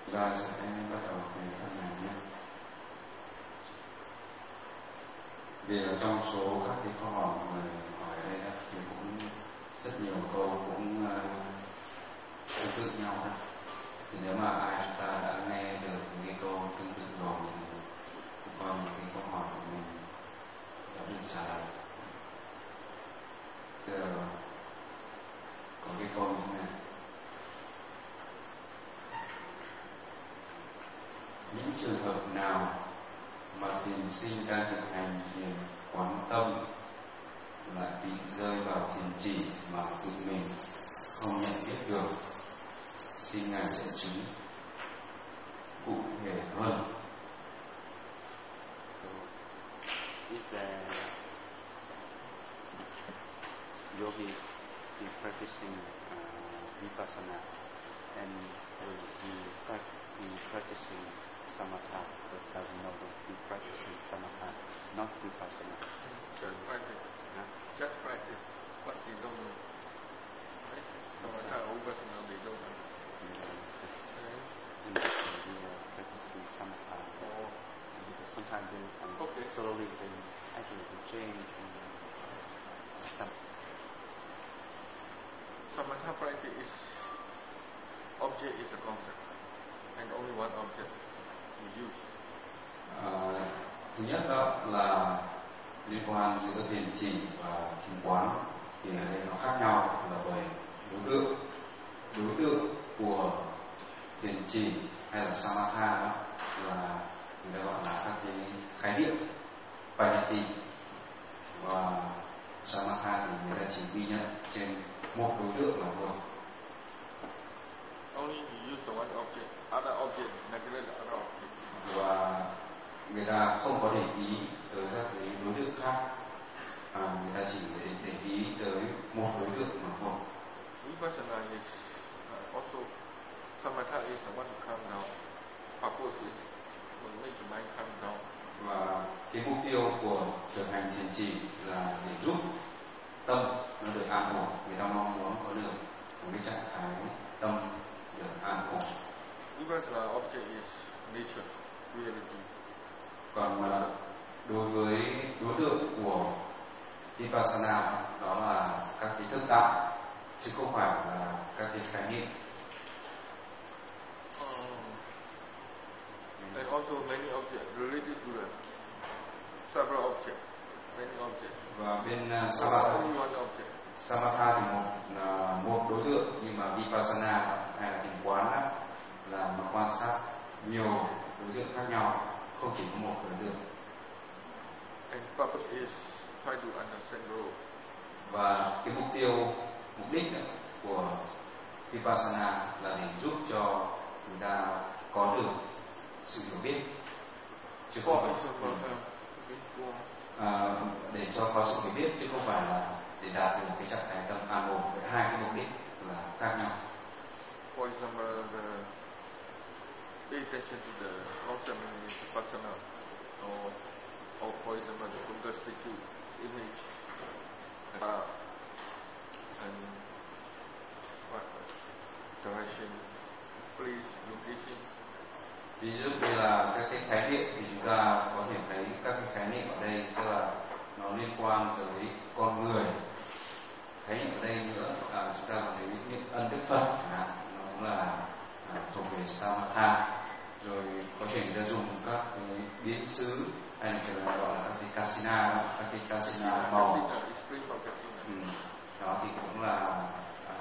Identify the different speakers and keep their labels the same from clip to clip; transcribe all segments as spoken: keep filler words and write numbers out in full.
Speaker 1: Rồi sẽ bắt đầu về phần này nhé. Vì là trong số các cái câu hỏi người hỏi ở đây đó, thì cũng rất nhiều câu cũng uh, tương tự nhau đó. Thì nếu mà ai chúng ta đã nghe được những cái câu tương tự rồi thì cũng coi một cái câu hỏi của mình đã được trả lời. Thì, uh, có cái câu như thế này: những trường hợp nào mà thiền sinh đang thực hành thiền quán tâm lại bị rơi vào thiền chỉ mà tự mình không nhận biết được, xin ngài giải chứng cụ thể hơn.
Speaker 2: Is there yogi be practicing uh, vipassana and will he, be practicing samatha, but doesn't know that he practicing samatha, not vipassana?
Speaker 3: Just practice.
Speaker 2: Huh?
Speaker 3: Just practice. But you don't know. Right? Samatha or vipassana, they don't know.
Speaker 2: And we are practicing samatha.
Speaker 3: Oh.
Speaker 2: Because sometimes they um,
Speaker 3: okay.
Speaker 2: slowly they actually they change and uh, some.
Speaker 3: Samatha practice is object is a concept, and only one object we use.
Speaker 1: À, thứ nhất đó là liên quan giữa thiền chỉ và thiền quán, thì ở đây nó khác nhau là bởi đối tượng. Đối tượng của thiền chỉ hay là samatha đó là người ta gọi là các cái khái niệm panyati, và samatha thì người ta chỉ ghi nhận trên một đối tượng là thôi.
Speaker 3: Only you use one object, other object, neglect the other object.
Speaker 1: Và người ta không có để ý tới các cái đối tượng khác, à, người ta chỉ để, để ý tới một đối tượng mà thôi.
Speaker 3: Vipassana is uh, also samatha is the one to calm down. Purpose is to make the mind calm down.
Speaker 1: Và cái mục tiêu của thực hành thiền chỉ là để giúp tâm nó được an ổn. Người ta mong muốn có được một cái trạng thái tâm được an ổn.
Speaker 3: Vipassana object is nature, reality.
Speaker 1: Còn đối với đối tượng của Vipassana đó là các cái thức đạo, chứ không phải là các cái khái niệm.
Speaker 3: Um, and also many objects related to the several objects, many objects.
Speaker 1: Và bên uh, Samatha,
Speaker 3: only one object.
Speaker 1: Samatha thì một là một đối tượng, nhưng mà Vipassana hay là thiền quán đó, là nó quan sát nhiều đối tượng khác nhau, không chỉ có một đối tượng.
Speaker 3: And purpose is try to understand growth.
Speaker 1: Và cái mục tiêu, mục đích của Vipassana là để giúp cho người ta có được sự hiểu biết, chứ không phải à, để cho có sự hiểu biết, chứ không phải là để đạt được một cái trạng thái tâm an ổn. Với hai cái mục đích là khác nhau.
Speaker 3: For example, the pay attention to the concept in Vipassana, or, or for example, the Buddha statue, image, uh, and what direction, place, location.
Speaker 1: Ví dụ như là các cái khái niệm thì chúng ta có thể thấy các cái khái niệm ở đây, tức là nó liên quan tới con người. Khái niệm ở đây nữa là chúng ta có thấy niệm ân đức Phật, à, nó cũng là à, thuộc về Samatha. Rồi có thể người ta dùng các cái biến xứ, hay là người ta gọi là các cái kasina đó, các cái kasina màu. Ừ. Đó thì cũng là à,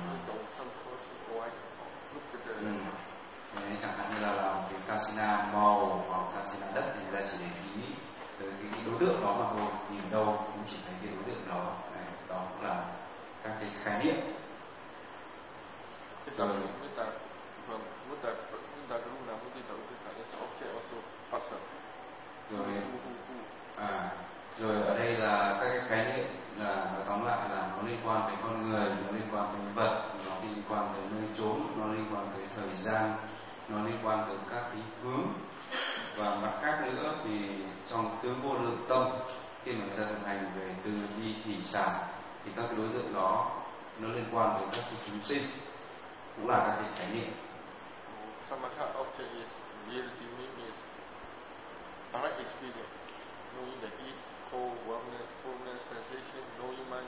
Speaker 1: ừ. Đấy, chẳng hạn như là làm cái casina màu hoặc casina đất thì người ta chỉ để ý tới cái, cái đối tượng đó mà thôi, nhìn đâu cũng chỉ thấy cái đối tượng đó. Đấy, đó cũng là các cái khái niệm. Rồi rồi à rồi ở đây là các cái khái niệm, là nói tóm lại là nó liên quan tới con người, nó liên quan tới vật, nó liên quan tới nơi chốn, nó liên quan tới thời gian, nó liên quan tới các cái hướng. Và mặt khác nữa thì trong tứ vô lượng tâm, khi mà người ta thực hành về từ bi thị sản, thì các cái đối tượng đó nó liên quan tới các cái chúng sinh, cũng là các cái khái niệm.
Speaker 3: Samatha object is reality means direct experience, knowing the heat, cold, warmness, fullness, sensation, knowing mind,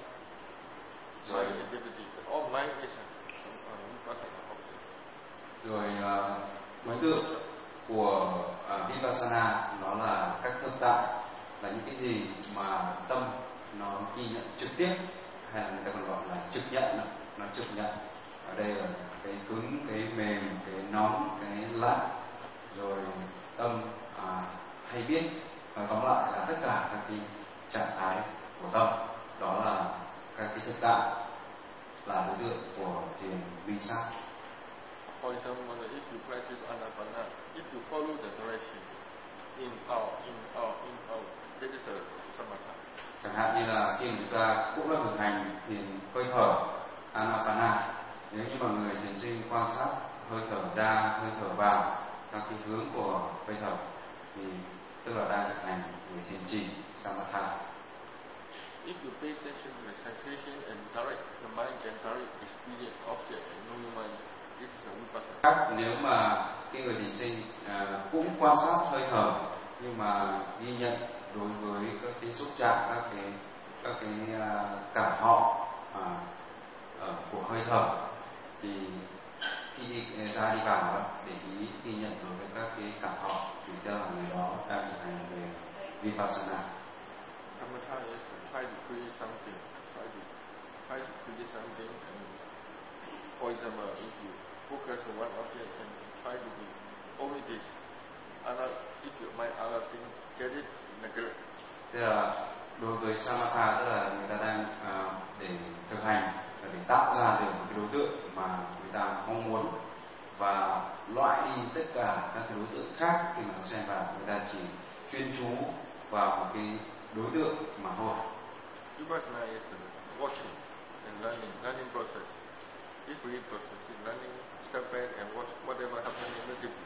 Speaker 1: rồi
Speaker 3: mind activity. All mind is a uh, vipassana object.
Speaker 1: rồi uh, đối tượng của uh, vipassana nó là các thực tại, là những cái gì mà tâm nó ghi nhận trực tiếp, hay là người ta còn gọi là trực nhận, nó trực nhận. Ở đây là cái cứng, cái mềm, cái nóng, cái lạnh, rồi tâm à, hay biết. Nói tóm lại là tất cả các cái trạng thái của tâm, đó là các cái thực tại, là đối tượng của thiền minh sát.
Speaker 3: For example, if you practice anapana, if you follow the direction in out, in out, in out, this is a samatha.
Speaker 1: Chẳng hạn như là khi mà chúng ta cũng là thực hành thiền hơi thở anapana, nếu như mà người thiền sinh quan sát hơi thở ra, hơi thở vào, các cái hướng của hơi thở, thì tức là đang thực hành về thiền trì samatha.
Speaker 3: If you pay attention to the sensation and direct the mind can direct experience object and knowing mind, this is a vipassana.
Speaker 1: Nếu mà cái người thiền sinh à, cũng quan sát hơi thở, nhưng mà ghi nhận đối với các cái xúc chạm, các cái các cái uh, cảm thọ uh, uh, của hơi thở, thì khi đi ra đi vào đó, để ý ghi nhận đối với các cái cảm thọ, thì cho là người đó đang thực hành về vipassana.
Speaker 3: Samatha is try to create something, try to try to create something, and for example, if you focus on one object and try to do only this, other if your mind other thing get it, neglect.
Speaker 1: Tức là đối với samatha, tức là người ta đang uh, để thực hành, là để tạo ra được một cái đối tượng mà người ta mong muốn, và loại đi tất cả các cái đối tượng khác khi mà nó xen vào, người ta chỉ chuyên chú vào một cái đối tượng mà thôi.
Speaker 3: Vipassana is watching and learning, learning process. This real process is learning, step back and watch whatever happening in the deep.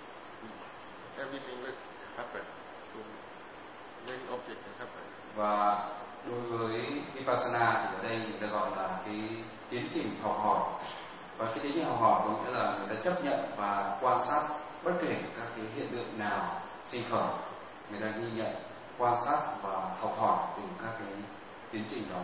Speaker 3: Everything that happen, so many objects can happen.
Speaker 1: Và đối với vipassana thì ở đây người ta gọi là cái tiến trình học hỏi. Và cái tiến trình học hỏi có nghĩa là người ta chấp nhận và quan sát bất kể các cái hiện tượng nào sinh khởi, người ta ghi nhận, quan sát và học hỏi từ các cái tiến trình đó.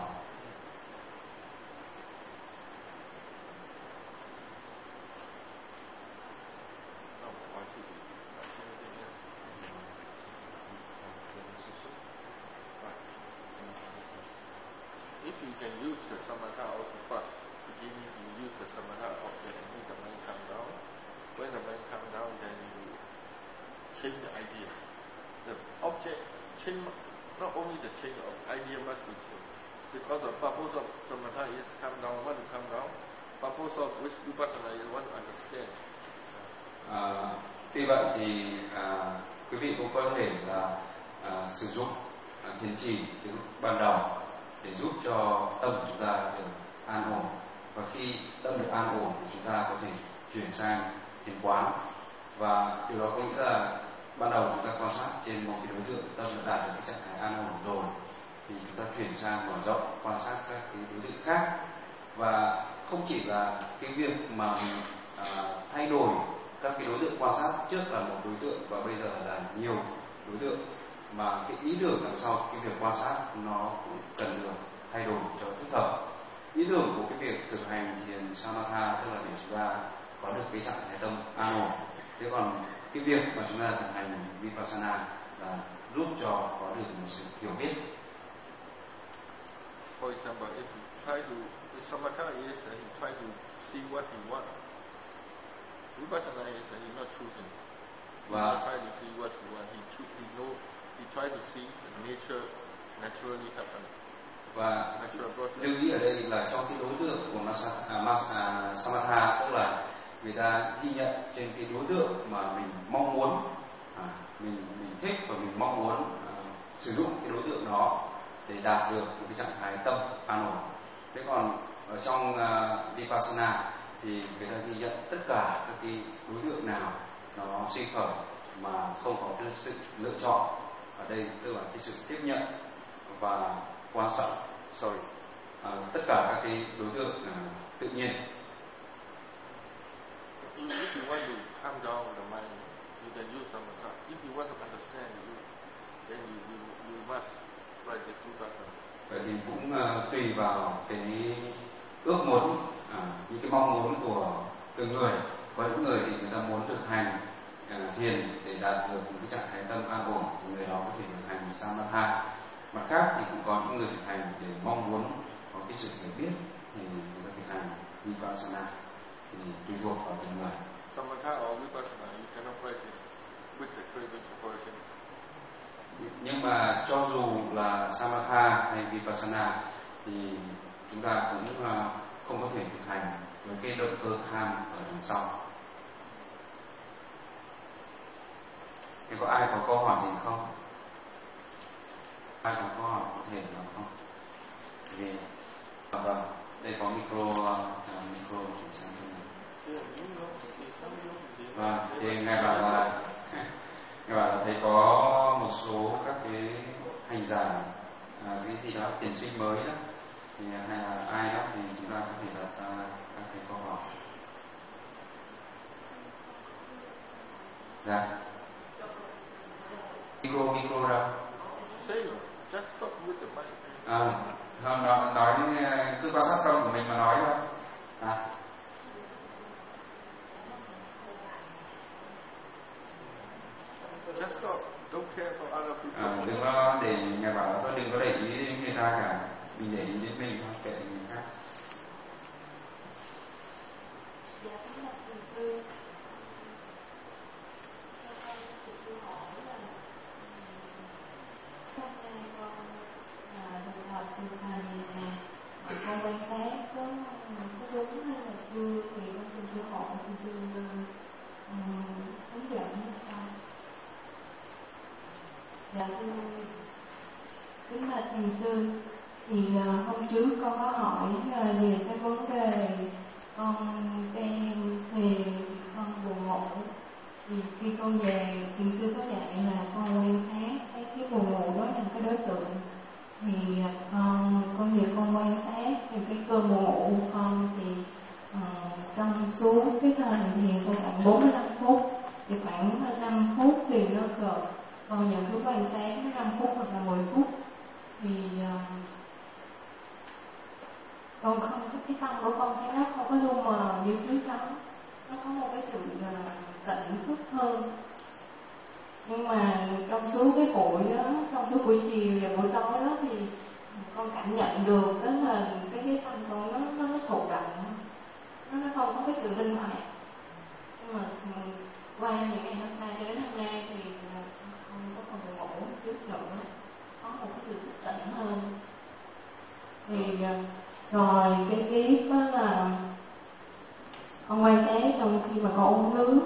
Speaker 3: If you can use the samatha also first, beginning you use the samatha object and make the mind come down. When the mind come down, then you change the idea. The object change, not only the change of idea must be changed. Because the purpose of samatha is come down, want to come down. Purpose of which vipassana is want to understand.
Speaker 1: À, tuy vậy thì à, quý vị cũng có thể là à, sử dụng à, thiền trì từ lúc ban đầu để giúp cho tâm của chúng ta được an ổn, và khi tâm được an ổn thì chúng ta có thể chuyển sang thiền quán, và điều đó có nghĩa là ban đầu chúng ta quan sát trên một cái đối tượng, tâm đã đạt được cái trạng thái an ổn rồi, thì chúng ta chuyển sang mở rộng quan sát các cái đối tượng khác. Và không chỉ là cái việc mà mình à, thay đổi các cái đối tượng quan sát, trước là một đối tượng và bây giờ là nhiều đối tượng, mà cái ý tưởng đằng sau cái việc quan sát nó cũng cần được thay đổi cho thích hợp. Ý tưởng của cái việc thực hành thiền samatha tức là để chúng ta có được cái trạng thái tâm an ổn. Thế còn cái việc mà chúng ta thực hành vipassana là giúp cho có được một sự hiểu biết.
Speaker 3: For example, if you try to, the samatha is uh, you try to see what you want. Vipassana is uh, you not choosing. You
Speaker 1: Wow.
Speaker 3: not try to see what you want. He choose, he know, he try to see the nature naturally happen.
Speaker 1: Và
Speaker 3: Natural process.
Speaker 1: lưu ý ở đây là trong cái đối tượng của masa, à, mas, à, samatha, tức là người ta ghi nhận trên cái đối tượng mà mình mong muốn, à, mình mình thích và mình mong muốn à, sử dụng cái đối tượng đó để đạt được một cái trạng thái tâm an ổn. Thế còn ở trong uh, vipassana thì người ta ghi nhận tất cả các cái đối tượng nào nó sinh khởi mà không có cái sự lựa chọn. Ở đây tức là cái sự tiếp nhận và quan sát, sorry, uh, tất cả các cái đối tượng uh, tự nhiên.
Speaker 3: if you want to calm down the mind, you can use samatha. If you want to understand, you, then you, you, you must practice vipassana.
Speaker 1: Vậy thì cũng uh, tùy vào cái ước muốn, à, những cái mong muốn của từng người. Có những người thì người ta muốn thực hành uh, thiền để đạt được một cái trạng thái tâm an ổn, thì người đó có thể thực hành samatha. Mặt khác thì cũng có những người thực hành để mong muốn có cái sự hiểu biết thì người ta thực hành vipassana, thì tùy thuộc vào từng người.
Speaker 3: Samatha or vipassana, you cannot practice with the spiritual person.
Speaker 1: Nhưng mà cho dù là samatha hay vipassana thì chúng ta cũng uh, không có thể thực hành với cái động cơ tham ở đằng sau. Thì có ai có câu hỏi gì không? Ai có câu hỏi có thể được không? Vì à, vâng, đây có micro, uh, micro chuyển sang bên này. Vâng, thì ngài bảo là ngài bảo là thầy có một số các cái hành giả, à, cái gì đó tiền sinh mới đó, thì hay là ai đó thì chúng ta có thể đặt ra các cái câu hỏi. Dạ. Micro, micro đâu?
Speaker 3: Just talk with the mic.
Speaker 1: À, không, nói, nói cứ quan sát tâm của mình mà nói thôi. À.
Speaker 3: Just talk, don't care for other people.
Speaker 1: À, đừng có để nhà bảo là thôi đừng có để ý đến người ta cả, mình để ý đến mình thôi, kệ người khác.
Speaker 4: Dạ, kính bạch thầy sư, hôm nay con là thực tập thực hành nè, con quan sát có có đúng hay là chưa thì con xin sư hỏi thì sư hướng dẫn như sau. Dạ thưa kính bạch thầy sư, thì uh, hôm trước con có hỏi uh, về cái vấn đề con đang thiền con buồn ngủ, thì khi con về thiền sư có dạy là con quan sát cái cái buồn ngủ đó là cái đối tượng, thì con con về con quan sát thì cái cơn buồn ngủ của con thì uh, trong suốt cái thời thiền của khoảng bốn mươi lăm phút, thì khoảng năm phút thì nó cợt, còn những cái quan sát năm phút hoặc là mười phút thì uh, con không, cái tâm của con thấy nó không có lu mờ như trước đó, nó có một cái sự uh, tỉnh thức hơn. Nhưng mà trong suốt cái buổi đó, trong suốt buổi chiều và buổi tối đó thì con cảm nhận được đó là cái cái tâm con nó nó thụ động, nó nó không có cái sự linh hoạt. Nhưng mà qua những ngày hôm nay cho đến hôm nay thì không có còn buồn ngủ trước nữa, có một cái sự thức tỉnh hơn. Thì rồi cái tiếp đó là con quan sát trong khi mà con uống nước,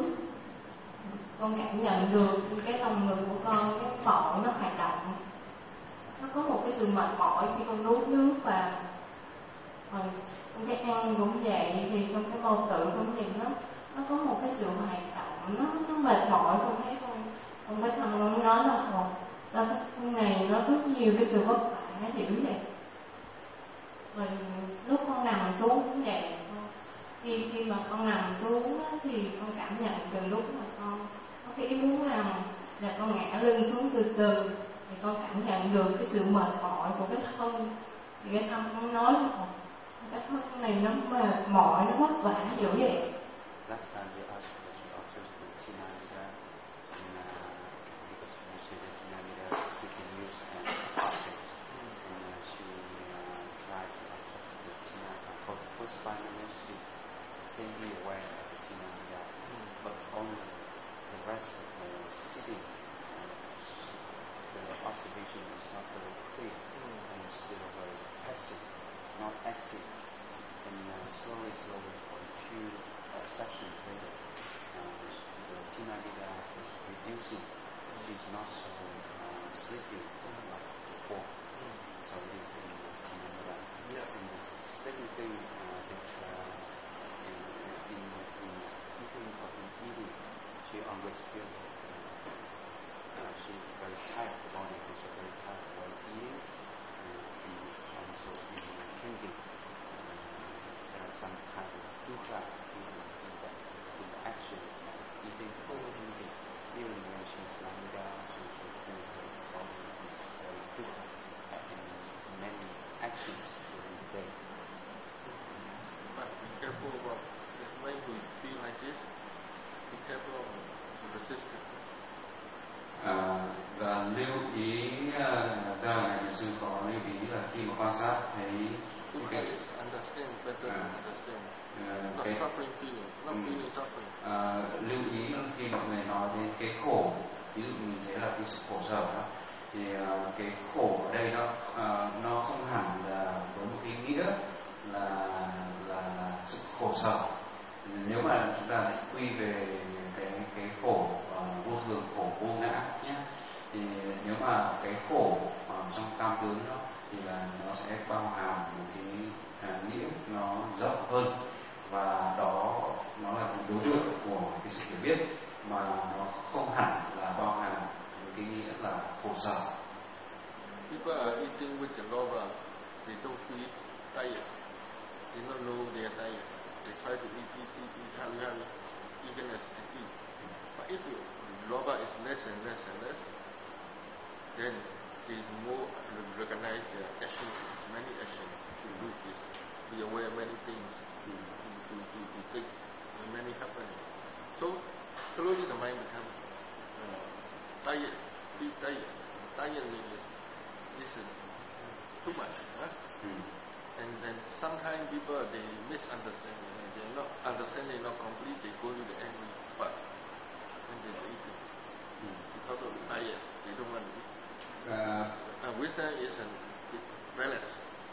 Speaker 4: con cảm nhận được cái lòng ngực của con, cái phổi nó hoạt động, nó có một cái sự mệt mỏi khi con nuốt nước vào. Rồi trong cái ăn cũng vậy, thì trong cái bao tử cũng vậy, nó nó có một cái sự hoạt động, nó nó mệt mỏi. Con thấy con con cái thằng nó nói là ồ, đó cái này nó rất nhiều cái sự vất vả dữ vậy. Rồi lúc con nằm xuống cũng vậy, khi khi mà con nằm xuống á, thì con cảm nhận từ lúc mà con có cái ý muốn nằm là con ngã lưng xuống từ từ, thì con cảm nhận được cái sự mệt mỏi của cái thân. Thì cái thân con nói là cái thân này nó mệt mỏi, nó vất vả dữ vậy.
Speaker 2: Last time we asked that you observe the Tinamida, and uh, because you said that Tinamida we can use as object, and uh, she uh, tried to observe the Tinamida. For the first five minutes, she became aware of the Tinamida, mm. but only the rest of the sitting, uh, the observation is not very clear, mm. and still very passive, not active. And uh, slowly, slowly, for a few uh, sessions later, uh, the Tinamida is reducing. Mm. She's not so uh, sleepy mm. like before. Mm. So it is in the Tinamida. Yeah. And the second thing uh, that uh, in, in, in eating or in eating, she always feels uh, uh, she's very tired. The body is very tired while eating, uh, and also in drinking. Some kind of dukkha feeling in that. with the action, eating food, even when she's lying down, she should feel her body is very good in many actions during the day.
Speaker 3: But be careful about when we feel like this. Be careful of the resistance.
Speaker 1: À, và lưu ý ra là nhà sư có lưu ý là khi mà quan sát thấy
Speaker 3: Okay, understand better
Speaker 1: À.
Speaker 3: understand.
Speaker 1: uh,
Speaker 3: Not
Speaker 1: cái
Speaker 3: suffering feeling, not
Speaker 1: Ừ.
Speaker 3: feeling suffering.
Speaker 1: à, lưu ý là khi mọi người nói đến cái khổ, ví dụ mình thấy là cái sự khổ sở đó, thì à, cái khổ ở đây nó à, nó không hẳn là với một cái nghĩa là là, là sự khổ sở. Nếu mà chúng ta lại quy về cái cái khổ uh, vô thường, khổ vô ngã nhé, thì nếu mà cái khổ uh, trong tam tướng đó thì là nó sẽ bao hàm một cái uh, nghĩa nó rộng hơn, và đó nó là một đối tượng của cái sự hiểu biết mà nó không hẳn là bao hàm một cái nghĩa là khổ sở.
Speaker 3: People are eating with the lover, they don't feel tired. They don't know they are tired. They try to eat, eat, eat, eat, hurry, hurry, eagerness to eat. But if your lover is less and less and less, then they more recognize their actions, many actions to do this. Be aware of many things, to, to, to, to think, and many happening. So slowly the mind becomes uh, tired, feel tired. Tired means this is too much. Huh?
Speaker 1: Mm.
Speaker 3: And then sometimes people they misunderstand, uh, they're not understanding not complete, they go to the angry part when they eat it.
Speaker 1: Mm.
Speaker 3: Because of tired, they don't want to eat.
Speaker 1: Uh,
Speaker 3: Uh, wisdom is a balance.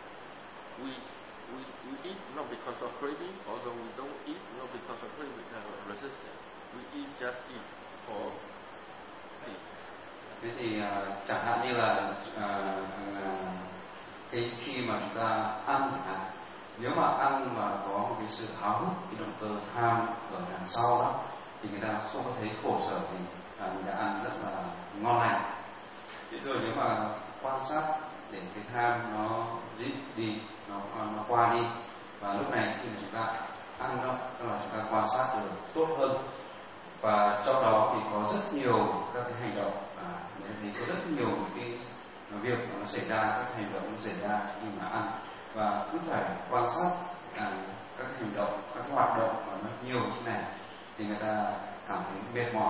Speaker 3: We, we we eat not because of craving, although we don't eat not because of craving, uh, resistance. We eat just eat for eat.
Speaker 1: Thế thì uh, chẳng hạn như là uh, uh, cái khi mà chúng ta ăn chẳng hạn, nếu mà ăn mà có một cái sự háo hức, cái động cơ tham ở đằng sau đó, thì người ta không có thấy khổ sở gì, à, mình đã ăn rất là ngon lành. Thế rồi nếu mà quan sát để cái tham nó dịu đi, nó nó qua đi, và lúc này khi mà chúng ta ăn đó, tức là chúng ta quan sát được tốt hơn, và trong đó thì có rất nhiều các cái hành động, à, thì có rất nhiều cái việc nó xảy ra, các hành động nó xảy ra khi mà ăn, và cứ phải quan sát à, các hành động, các hoạt động mà nó nhiều như này thì người ta cảm thấy mệt mỏi,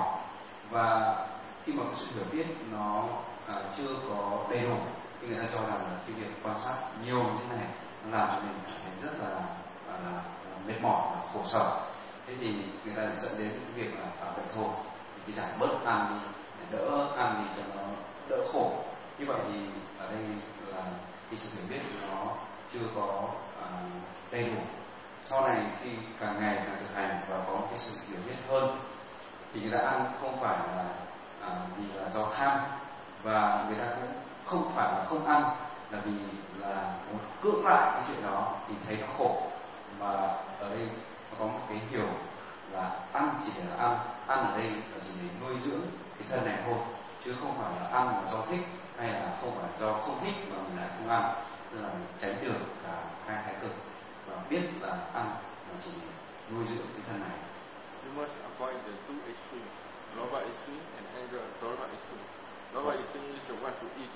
Speaker 1: và khi mà cái sự hiểu biết nó à, chưa có đầy đủ thì người ta cho rằng là cái việc quan sát nhiều như thế này nó làm cho mình cảm thấy rất là, là, là mệt mỏi và khổ sở. Thế thì người ta dẫn đến cái việc là à, vậy thôi thì cái giảm bớt ăn đi, để đỡ ăn đi cho nó đỡ khổ. Như vậy thì ở đây là cái sự hiểu biết nó chưa có à, đầy đủ. Sau này khi càng ngày càng thực hành và có cái sự hiểu biết hơn thì người ta ăn không phải là à, vì là do tham, và người ta cũng không phải là không ăn là vì là muốn cưỡng lại cái chuyện đó thì thấy nó khổ, mà ở đây nó có một cái hiểu là ăn chỉ để là ăn, ăn ở đây là chỉ để nuôi dưỡng cái thân này thôi, chứ không phải là ăn là do thích hay là không phải do không thích mà mình lại không ăn, tức là tránh được cả hai thái cực và biết là ăn là chỉ để nuôi dưỡng cái thân này.
Speaker 3: You must avoid the two extremes, lover extreme and anger, dosa extreme. Lover extreme is the one to eat.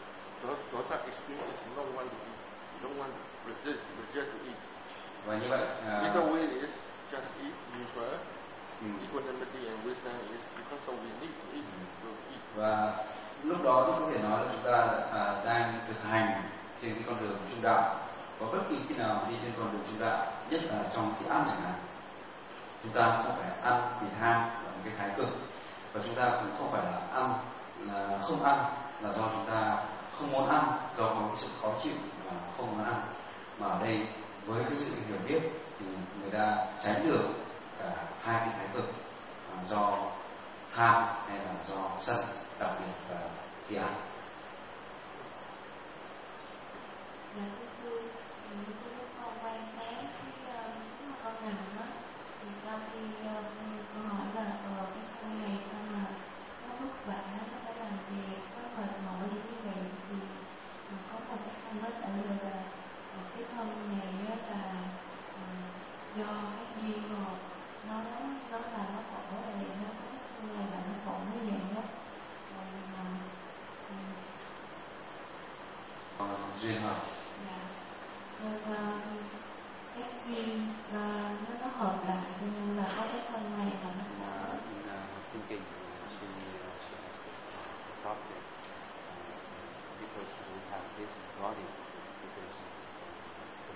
Speaker 3: Dosa extreme is no one to eat. Don't want to resist, reject to eat.
Speaker 1: Và như vậy à,
Speaker 3: Either way is just eat, neutral.
Speaker 1: ừ.
Speaker 3: Equanimity and wisdom is because of we need to eat, we'll eat.
Speaker 1: Và lúc đó thì có thể nói là chúng ta à, đang thực hành trên cái con đường trung đạo, và bất kỳ khi nào đi trên con đường trung đạo, nhất là trong khi ăn chẳng hạn, chúng ta không phải ăn vì tham là một cái thái cực, và chúng ta cũng không phải là ăn là không ăn là do chúng ta không muốn ăn, do có cái sự khó chịu mà không muốn ăn, mà ở đây với cái sự hiểu biết thì người ta tránh được cả hai cái thái cực, à, do tham hay là do sân, đặc biệt là khi ăn.
Speaker 4: Dạ thưa sư, thì tôi lúc con quan sát cái uh, con nằm đó, thì sau khi uh, con hỏi là ờ cái thân này sao mà nó vất vả, nó phải làm việc, nó mệt mỏi như vậy, thì uh, có một cái thân nó trả lời là uh, cái thân này là uh, do cái duyên rồi, nó nó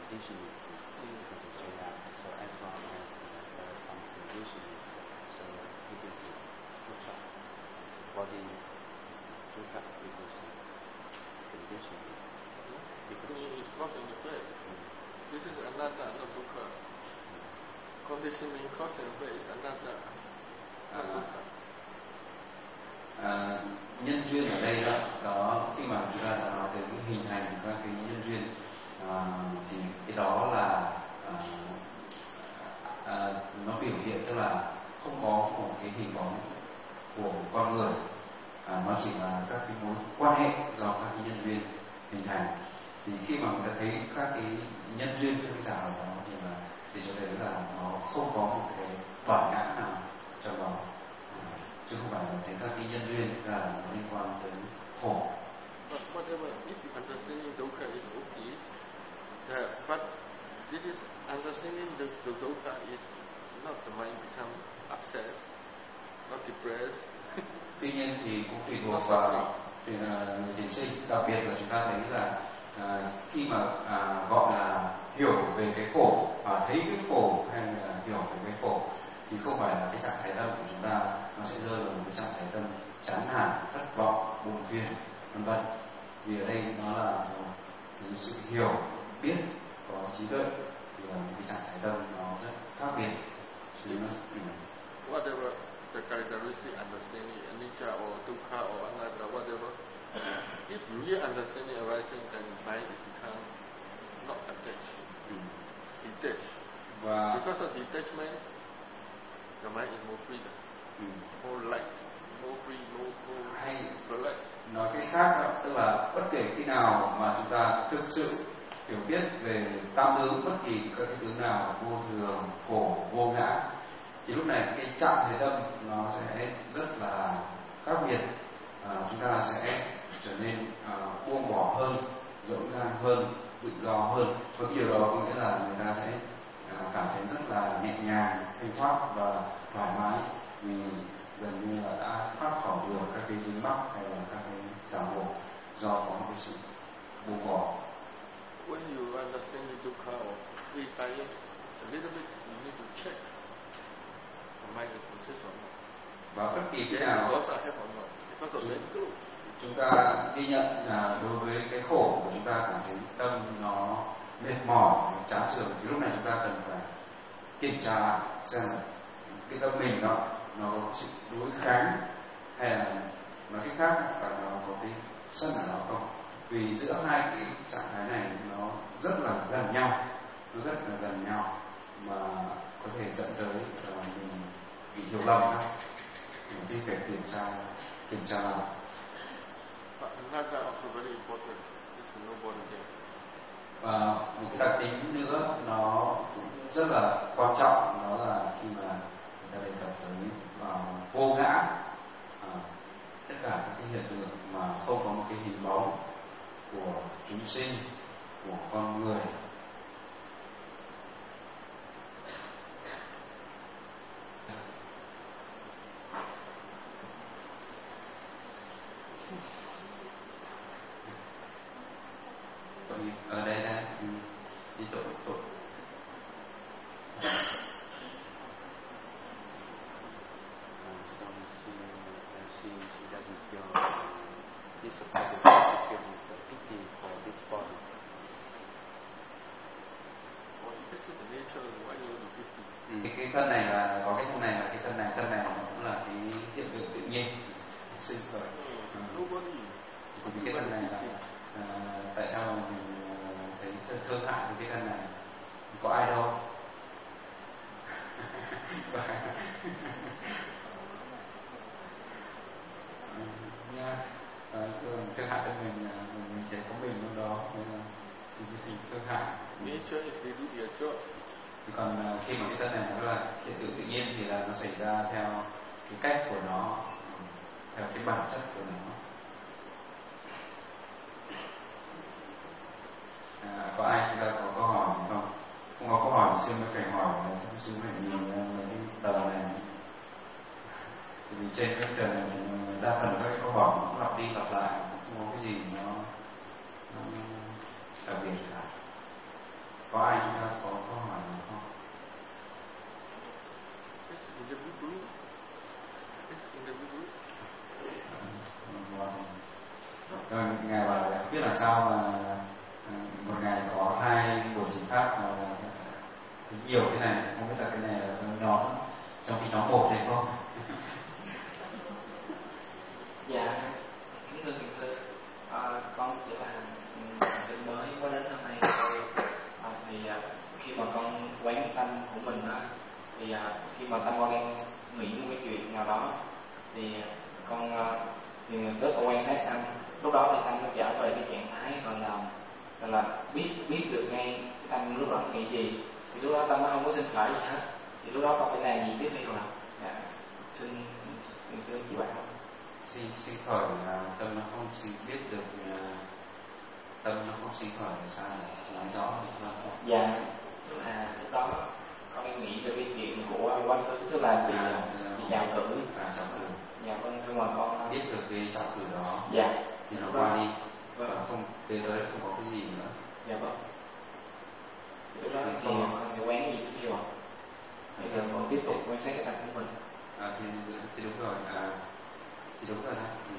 Speaker 2: conditioning to change out. So as long as uh, there is some conditioning, so it is dukkha. Body is dukkha because of conditioning.
Speaker 3: Because it's not in the play. Mm. This is anatta, not dukkha. Mm. Conditioning cause and effect is anatta, not dukkha.
Speaker 1: À, nhân duyên ở đây đó, đó khi mà chúng ta đã nói tới cái hình thành các cái nhân duyên, à, thì cái đó là à, à, nó biểu hiện tức là không có một cái hình bóng của con người, à, nó chỉ là các cái mối quan hệ do các cái nhân duyên hình thành. Thì khi mà người ta thấy các cái nhân duyên cái giả ở đó thì là thì cho thấy là nó không có một cái bản ngã nào trong đó, chứ không phải là thấy các cái nhân duyên là nó liên quan tới khổ.
Speaker 3: But whatever, if you understanding dukkha is okay, uh, but this is understanding the, the dukkha is not the mind become upset, not depressed.
Speaker 1: Tuy nhiên thì cũng tùy thuộc vào thì là thiền sinh, đặc biệt là chúng ta thấy là à, khi mà à, gọi là hiểu về cái khổ và thấy cái khổ hay là hiểu về cái khổ thì không phải là cái trạng thái tâm của chúng ta nó sẽ rơi vào một cái trạng thái tâm chán nản, thất vọng, buồn phiền, vân vân. Vì ở đây nó là một sự hiểu biết có trí tuệ, thì là một cái trạng thái tâm nó rất khác biệt. Cho nên nó
Speaker 3: whatever the characteristic understanding, anicca or dukkha or anatta, whatever, if really understanding arising, then mind it become not attached, mm. detached.
Speaker 1: Và
Speaker 3: because of detachment, the mind is more freedom, mm. more light, more free, more, more
Speaker 1: hay
Speaker 3: relaxed.
Speaker 1: Nói cách khác đó, tức là bất kể khi nào mà chúng ta thực sự hiểu biết về tam tướng, bất kỳ các cái tướng nào vô thường, khổ, vô ngã, thì lúc này cái trạng thái tâm nó sẽ rất là khác biệt. À, chúng ta sẽ trở nên à, buông bỏ hơn, rộng rãi hơn, tự do hơn. Và điều đó có nghĩa là người ta sẽ à, cảm thấy rất là nhẹ nhàng, thanh thoát và thoải mái, vì gần như là đã thoát khỏi được các cái vướng mắc hay là các cái ràng buộc do có một cái sự buông bỏ.
Speaker 3: When you understand the dukkha or free diet, a little bit you need to check the mind is consistent or not.
Speaker 1: Và bất kỳ khi nào chúng, chúng ta ghi nhận là đối với cái khổ của chúng ta cảm thấy tâm nó mệt mỏi, chán chường, thì lúc này chúng ta cần phải kiểm tra lại xem là cái tâm mình đó nó có sự đối kháng hay là nói cách khác là nó có cái sân ở đó không. Vì giữa hai cái trạng thái này nó rất là gần nhau, nó rất là gần nhau mà có thể dẫn tới uh, mình bị hiểu lầm đó. Mình đi phải kiểm tra kiểm tra lại. Và một cái đặc tính nữa nó cũng rất là quan trọng, đó là khi mà người ta đề cập tới uh, vô ngã, uh, tất cả các cái hiện tượng mà không có một cái hình bóng của chúng sinh, của con người. Ở đây đây đi tổ tổ
Speaker 2: disappointed, she feels the pity for this body.
Speaker 1: Ừ. Cái, cái thân này là có cái thân này là cái thân này, thân này nó cũng là cái hiện tượng tự nhiên sinh khởi. Ừ. Thì cái thân này là à, tại sao mình thấy thương hại với cái thân này? Có ai đâu. Nha, thương hại thân mình, mình thấy có mình trong đó, nên là thì cái tình thương hại.
Speaker 3: Nature is really their job.
Speaker 1: Còn khi mà cái thân này nó là hiện tượng tự nhiên thì là nó xảy ra theo cái cách của nó, theo cái bản chất của nó. À, có ai chúng ta có câu hỏi gì không? Không có câu hỏi thì sư mới phải hỏi, sư phải nhìn mấy cái tờ này. Vì trên cái tờ này đa phần các câu hỏi cũng lặp đi lặp lại, không có cái gì nó, nó đặc biệt cả. Có ai chúng ta có câu hỏi nào không? Rồi, ngài bảo là không biết là sao mà một ngày có hai buổi trình pháp mà nhiều thế này, không biết là cái này là nhóm trong khi nhóm một hay không?
Speaker 5: Dạ, kính thưa thiền sư, à, con chỉ là thiền sư mới có đến hôm nay thôi. À, thì à, khi mà con quán tâm của mình á, thì à, khi mà tâm con đang nghĩ một cái chuyện nào đó, thì con à, thì rất là quan sát tâm. Lúc đó thì tâm nó trở về cái trạng thái gọi là gọi là biết biết được ngay cái tâm lúc đó nghĩ gì. Thì lúc đó tâm nó không có sinh khởi gì hết. Thì lúc đó con phải làm gì tiếp theo ạ? Dạ, xin thiền sư chỉ bảo.
Speaker 1: Sinh sinh khởi là tâm nó không sinh biết được, tâm nó không sinh khởi là sao nhỉ? Nói rõ được không?
Speaker 5: Dạ, tức là lúc đó con đang nghĩ về cái chuyện của quá khứ, tức là vì
Speaker 1: à,
Speaker 5: vì chào cử.
Speaker 1: À, chào cử.
Speaker 5: Dạ vâng, xong rồi con
Speaker 1: biết được cái chào cử đó.
Speaker 5: Dạ.
Speaker 1: Thì nó qua đi.
Speaker 5: Vâng.
Speaker 1: Và không tới tới không có cái gì nữa.
Speaker 5: Dạ vâng. Lúc đó thì con sẽ quán gì tiếp theo ạ? Bây giờ con tiếp tục quan sát cái tâm của mình.
Speaker 1: À, thì, thì đúng rồi, à, thì đúng rồi đó. Ừ.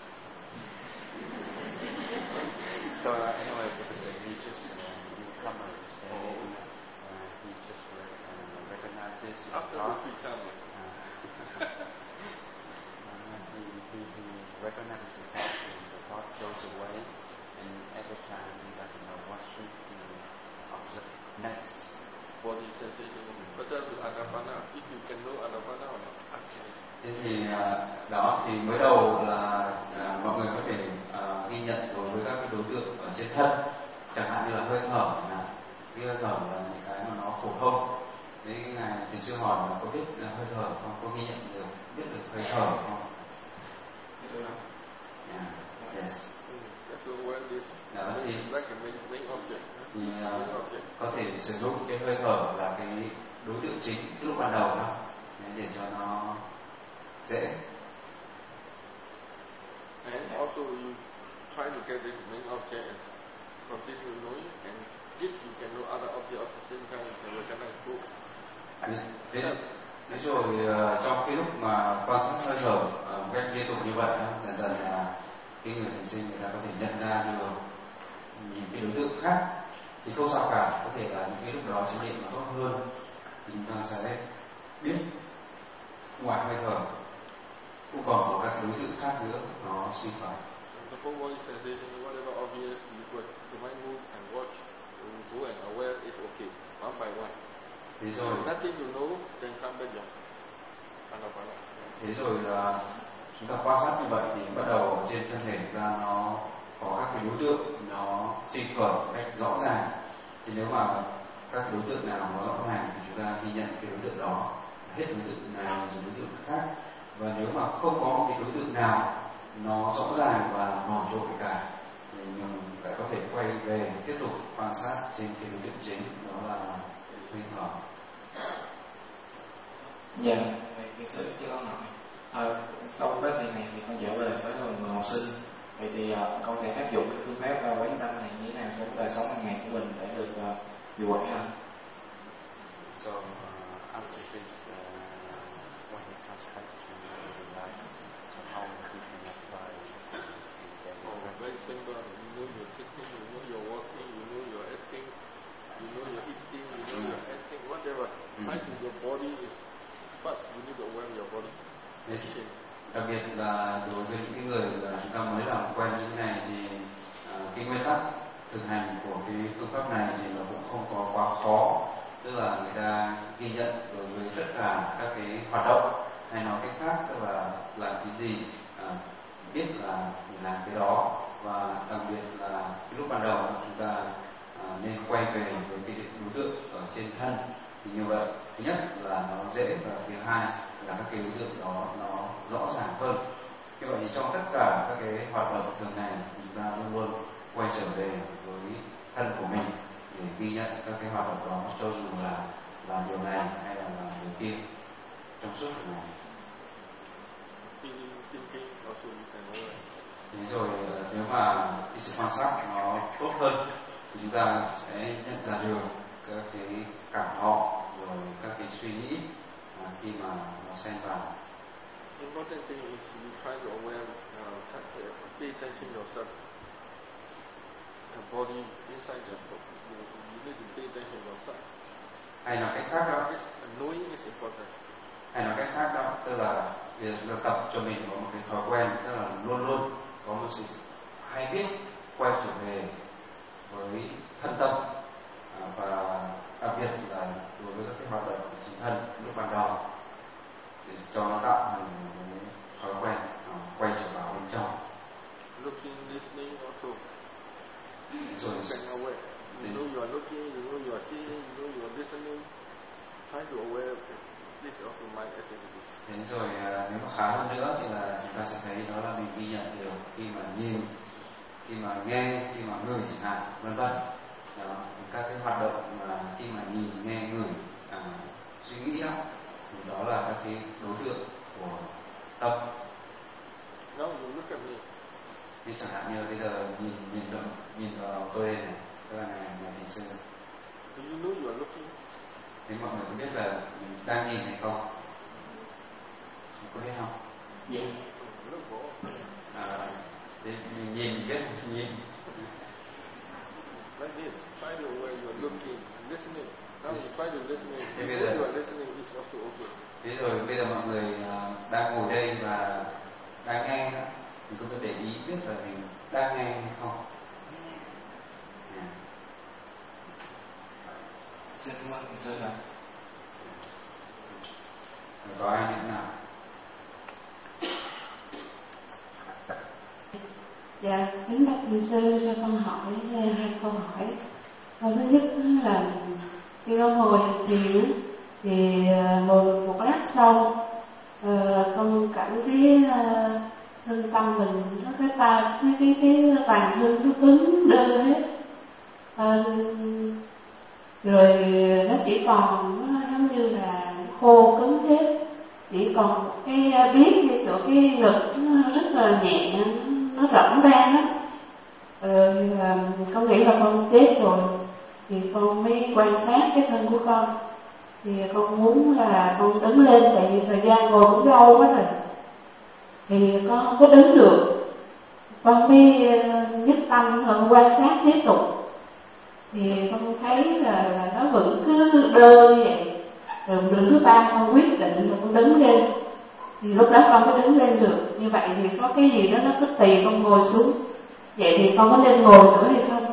Speaker 2: So uh, anyway, he just uh, newcomer, and oh. uh, he just uh, recognizes his
Speaker 3: after
Speaker 2: thought.
Speaker 3: the become.
Speaker 2: Uh, he, he, he recognizes his thought, and the thought goes away, and every time he doesn't know what should he observe next.
Speaker 3: Body sensation. Whether to Anapana, if you can know Anapana or not.
Speaker 1: Thế thì đó thì mới đầu là à, mọi người có thể à, ghi nhận đối với các cái đối tượng ở trên thân, chẳng hạn như là hơi thở, là cái hơi thở là những cái mà nó phổ thông. Đấy, ngài thiền sư hỏi là có biết là hơi thở không, có ghi nhận được biết được hơi thở không? Yeah. Yes. Đó, thì, thì uh, có thể sử dụng cái hơi thở là cái đối tượng chính lúc ban đầu đó, để cho nó dễ.
Speaker 3: And also you try to get this main object and continue knowing, and if you can know other objects at the same time, you can recognize both.
Speaker 1: Thế, thế rồi uh, trong cái lúc mà quan sát hơi thở uh, một cách liên tục như vậy, dần dần là cái người thiền sinh người ta có thể nhận ra được những cái đối tượng khác, thì không sao cả, có thể là những cái lúc đó chánh niệm nó tốt hơn thì chúng ta sẽ biết ngoài hơi thở cũng còn có các đối tượng khác nữa nó sinh khởi.
Speaker 3: The whole body sensation, whatever obvious you could, the mind move and watch, go and aware is okay, one by one.
Speaker 1: Thế rồi.
Speaker 3: Nothing you know, then come back your Anapana.
Speaker 1: Thế rồi là chúng ta quan sát như vậy thì bắt đầu trên thân thể chúng ta nó có các cái đối tượng nó sinh khởi một cách rõ ràng. Thì nếu mà các đối tượng nào nó rõ ràng thì chúng ta ghi nhận cái đối tượng đó, hết đối tượng này rồi đối tượng khác. Và nếu mà không có một cái đối tượng nào nó rõ ràng và nổi trội cả thì mình lại có thể quay về tiếp tục quan sát trên cái đối tượng chính, đó là hơi thở.
Speaker 5: Dạ, thiền sư cho con hỏi. À, sau cái thầy này thì con trở về với người học sinh. Vậy thì uh, con sẽ áp dụng cái phương pháp uh, quán tâm này như thế nào trong đời sống hàng ngày của mình để được uh, hiệu quả hơn?
Speaker 2: So uh, after this, uh, when he comes back to daily life, so how he can apply in daily
Speaker 3: Oh,
Speaker 2: life?
Speaker 3: very simple. You know you're sitting, you know you're walking, you know you're acting, you know you're eating, you know you're acting, whatever.
Speaker 1: Mm.
Speaker 3: I think your body is first. You need to aware your body.
Speaker 1: Yes. Đặc biệt là đối với những người là chúng ta mới làm quen như thế này thì uh, cái nguyên tắc thực hành của cái phương pháp này thì nó cũng không có quá khó, tức là người ta ghi nhận đối với tất cả các cái hoạt động, hay nói cách khác tức là làm cái gì uh, biết là mình làm cái đó, và đặc biệt là cái lúc ban đầu chúng ta uh, nên quay về với cái đối tượng ở trên thân. Thì như vậy thứ nhất là nó dễ, và thứ hai là các cái đối tượng đó nó rõ ràng hơn. Như vậy thì trong tất cả các cái hoạt động thường ngày chúng ta luôn luôn quay trở về với thân của mình để ghi nhận các cái hoạt động đó, cho dù là làm điều này hay là làm điều kia trong suốt ngày. Thế rồi nếu mà cái sự quan sát nó tốt hơn thì chúng ta sẽ nhận ra được các cái cảm thọ rồi các cái suy nghĩ à, khi mà nó xen vào.
Speaker 3: Important thing is you try to aware, uh, pay attention yourself. The body inside the body, you, you need to pay attention yourself.
Speaker 1: Hay là cách khác đó.
Speaker 3: Knowing is important.
Speaker 1: Hay là cách khác đó, tức là bây giờ chúng ta tập cho mình có một cái thói quen, tức là luôn luôn có một sự hay biết quay trở về với thân tâm à, và đặc biệt là đối với các cái hoạt động của chính thân lúc ban đầu để cho nó tạo thành một thói quen à, quay trở vào bên trong.
Speaker 3: Looking, listening also.
Speaker 1: Rồi
Speaker 3: aware. You know you are looking, you know you are seeing, you know you are listening. Try to aware of it. This is also mind activity.
Speaker 1: Thế rồi nếu mà khá hơn nữa thì là chúng ta sẽ thấy đó là mình ghi nhận điều khi mà nhìn, khi mà nghe, khi mà ngửi chẳng hạn, vân vân. Đó, các cái hoạt động mà khi mà nhìn, nghe, ngửi, à, suy nghĩ đó, thì đó là các cái đối tượng của tâm.
Speaker 3: Now you look at me.
Speaker 1: Như chẳng hạn như bây giờ nhìn nhìn vào, nhìn vào tôi đây này, tức là này là thiền sư.
Speaker 3: Do you know you are looking?
Speaker 1: Thế mọi người có biết là mình đang nhìn hay không? Có biết không?
Speaker 5: Dạ.
Speaker 1: À, để mình nhìn biết nhìn.
Speaker 3: Like this, try to aware you are looking, listening. Now you try to listening.
Speaker 1: Thế
Speaker 3: You
Speaker 1: bây
Speaker 3: know
Speaker 1: giờ,
Speaker 3: you are listening is also okay.
Speaker 1: thế rồi bây giờ mọi người uh, đang ngồi đây và đang nghe đó, mình có thể để ý biết là mình đang nghe hay không? Yeah.
Speaker 5: Xin cảm ơn sư ạ.
Speaker 1: Có ai nữa nào?
Speaker 4: Dạ, kính bạch thiền sư cho con hỏi hai câu hỏi. Câu thứ nhất là khi con ngồi hành thiền thì ngồi một lát sau, con cảm thấy thân tâm mình nó cái tay cái cái cái toàn thân nó cứng đơ hết, rồi nó chỉ còn nó giống như là khô cứng hết, chỉ còn cái biết cái chỗ cái ngực nó rất là nhẹ, nó rỗng ra đó. Rồi con nghĩ là con chết rồi thì con mới quan sát cái thân của con, thì con muốn là con đứng lên, tại vì thời gian ngồi cũng lâu quá rồi thì con không có đứng được, con mới nhất tâm quan sát tiếp tục thì con thấy là, là nó vẫn cứ đơ như vậy. Rồi lần thứ ba con quyết định là con đứng lên, thì lúc đó con mới đứng lên được. Như vậy thì có cái gì đó nó cứ tì con ngồi xuống, vậy thì con có nên ngồi nữa hay không?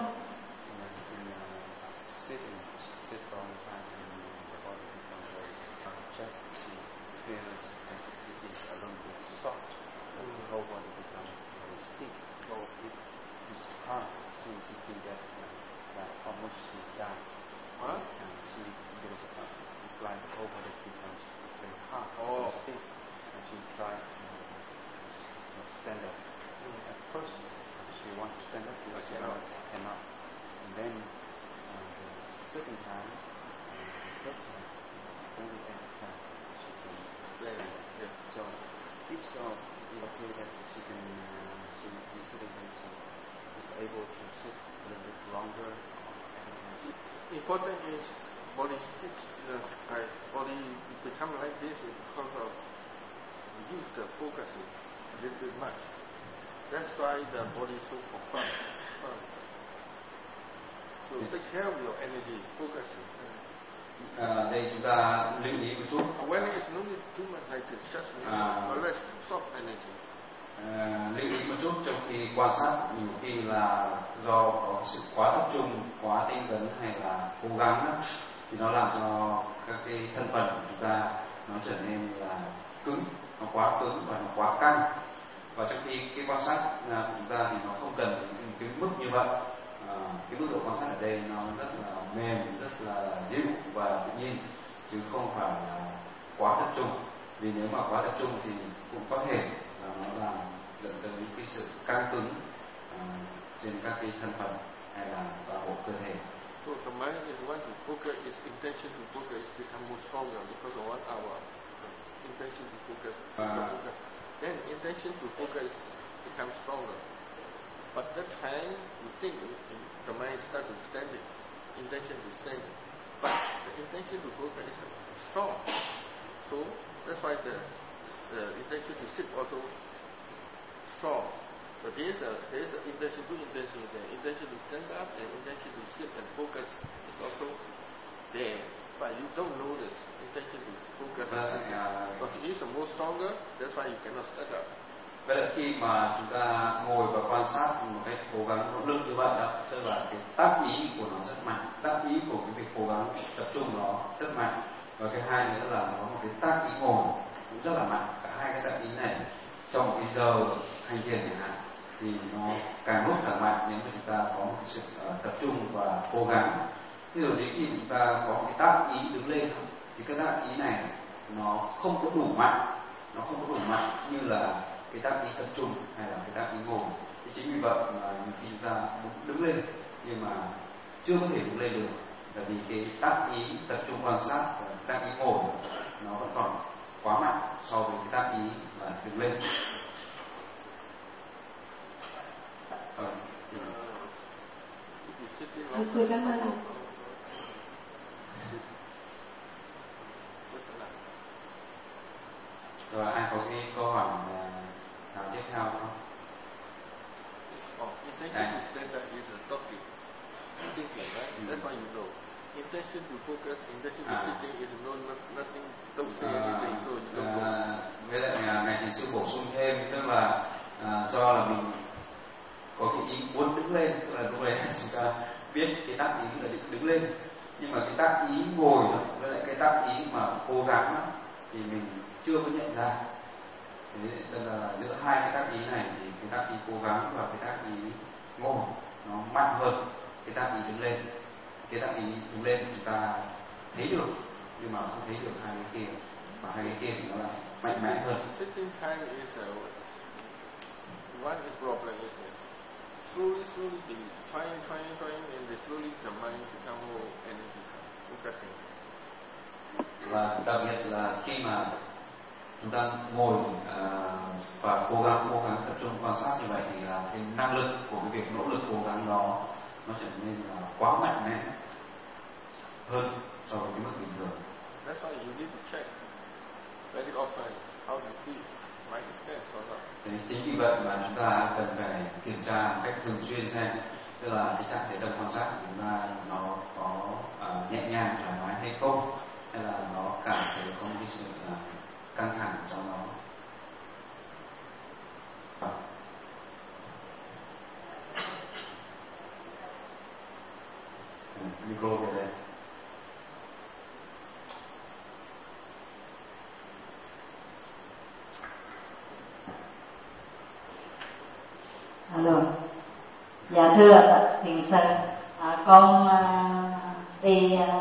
Speaker 3: Important is body sticks, the uh, body become like this is because of use the focusing a little bit much. That's why the body is so profound. So take care of your energy, focusing.
Speaker 1: À, đây chúng ta lưu ý một chút.
Speaker 3: When it's not too much like this, just
Speaker 1: à,
Speaker 3: or less soft energy.
Speaker 1: À, lưu ý một chút trong khi quan sát, nhiều khi là do có sự quá tập trung, quá tinh tấn hay là cố gắng đó, thì nó làm cho các cái thân phần của chúng ta nó trở nên là cứng, nó quá cứng và nó quá căng. Và trong khi cái quan sát của chúng ta thì nó không cần cái, cái mức như vậy. À, cái mức độ quan sát ở đây nó rất là mềm, rất là dịu và tự nhiên, chứ không phải là quá tập trung. Vì nếu mà quá tập trung thì cũng có thể là nó làm dẫn tới cái sự căng cứng à, trên các cái thân phần hay là toàn bộ cơ thể.
Speaker 3: So the mind is want to focus, its intention to focus become more stronger because of one hour. Intention to focus,
Speaker 1: à,
Speaker 3: to focus. Then intention to focus becomes stronger. But that time you think the mind starts to standing, intention to standing. but the intention to focus is strong. So that's why the, the intention to sit also strong. But there is a there is a intention, two intentions there. Intention to stand up and intention to sit and focus is also there. But you don't know this intention to focus. But it is more stronger. That's why you cannot stand up.
Speaker 1: Vậy là khi mà chúng ta ngồi và quan sát một cách cố gắng nỗ lực như vậy đó, tức là cái tác ý của nó rất mạnh, tác ý của cái việc cố gắng tập trung nó rất mạnh, và cái hai nữa là nó có một cái tác ý ngồi cũng rất là mạnh. Cả hai cái tác ý này trong một cái giờ hành thiền chẳng hạn thì nó càng lúc càng mạnh nếu mà chúng ta có một cái sự uh, tập trung và cố gắng. Ví dụ đến khi chúng ta có một cái tác ý đứng lên thì cái tác ý này nó không có đủ mạnh, nó không có đủ mạnh như là cái tác ý tập trung hay là cái tác ý ngồi. Thì chính vì vậy mà khi chúng ta muốn đứng lên nhưng mà chưa có thể đứng lên được, là vì cái tác ý tập trung quan sát và tác ý ngồi nó vẫn còn quá mạnh so với cái tác ý là đứng lên. Ờ,
Speaker 4: Thưa cảm ơn.
Speaker 1: Rồi ai có cái câu hỏi nào tiếp theo không?
Speaker 3: Oh, intention to stand up is a topic. Thinking, right? Mm. That's why you know. Intention to focus, intention to
Speaker 1: à.
Speaker 3: sitting is no nothing. Don't say anything, so you don't know.
Speaker 1: À, với lại ngài thiền sư bổ sung thêm, tức là à, do là mình có cái ý muốn đứng lên, tức là lúc đấy chúng ta biết cái tác ý là định đứng lên, nhưng mà cái tác ý ngồi với lại cái tác ý mà cố gắng đó, thì mình chưa có nhận ra. Thế nên là giữa hai cái tác ý này thì cái tác ý cố gắng và cái tác ý ngồi nó mạnh hơn cái tác ý đứng lên. Cái tác ý đứng lên chúng ta thấy được nhưng mà không thấy được hai cái kia, và hai cái kia thì nó lại mạnh mẽ hơn.
Speaker 3: Sitting time is a, one problem is that slowly, slowly, the trying, trying, trying, and the slowly the mind become more energy focusing.
Speaker 1: Và đặc biệt là khi mà chúng ta ngồi à, và cố gắng cố gắng tập trung quan sát như vậy thì là cái năng lực của cái việc nỗ lực cố gắng đó nó trở nên là quá mạnh mẽ hơn so với cái mức bình thường.
Speaker 3: That's why you need to check very often how you feel. Mind is tense or not.
Speaker 1: Thế chính vì vậy mà chúng ta cần phải kiểm tra một cách thường xuyên xem, tức là cái trạng thái tâm quan sát của chúng ta nó có uh, nhẹ nhàng thoải mái hay không, hay là nó cảm thấy có một cái sự uh, căng thẳng trong nó. Ừ, micro về đây.
Speaker 6: Alo. Dạ thưa thiền sư, à, con à, đi à,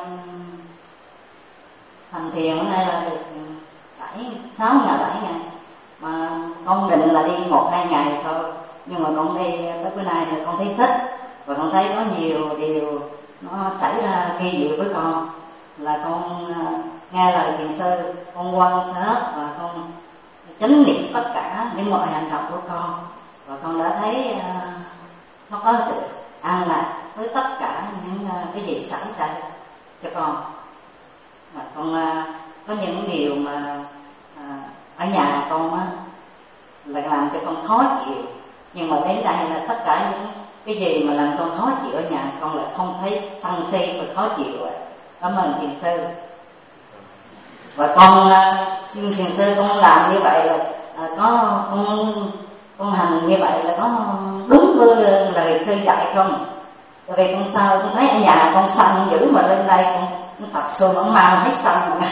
Speaker 6: hành thiền nay là được bảy sáu ngày bảy ngày, mà con định là đi một hai ngày thôi, nhưng mà con đi tới bữa nay thì con thấy thích, và con thấy có nhiều điều nó xảy ra kỳ diệu với con, là con à, nghe lời thiền sư, con quan sát và con chánh niệm tất cả những mọi hành động của con, và con đã thấy uh, nó có sự an lạc với tất cả những uh, cái gì xảy ra cho con. Mà con uh, có những điều mà uh, ở nhà con uh, lại làm cho con khó chịu, nhưng mà đến đây là tất cả những cái gì mà làm con khó chịu ở nhà con lại không thấy sân si và khó chịu. Cảm ơn thiền sư. Và con uh, xin thiền sư con làm như vậy là uh, có con con hành như vậy là có đúng với lời sư dạy không? Tại vì con sao con thấy ở nhà con sân dữ, mà lên đây con, con Phật sư vẫn mang hết sân.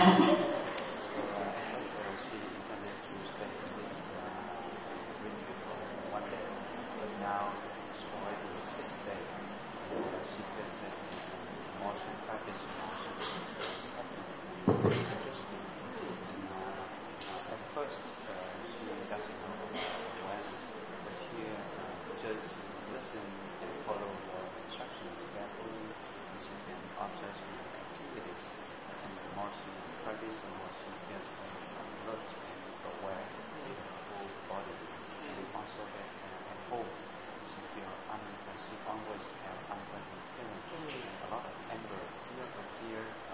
Speaker 2: A lot of anger, fear,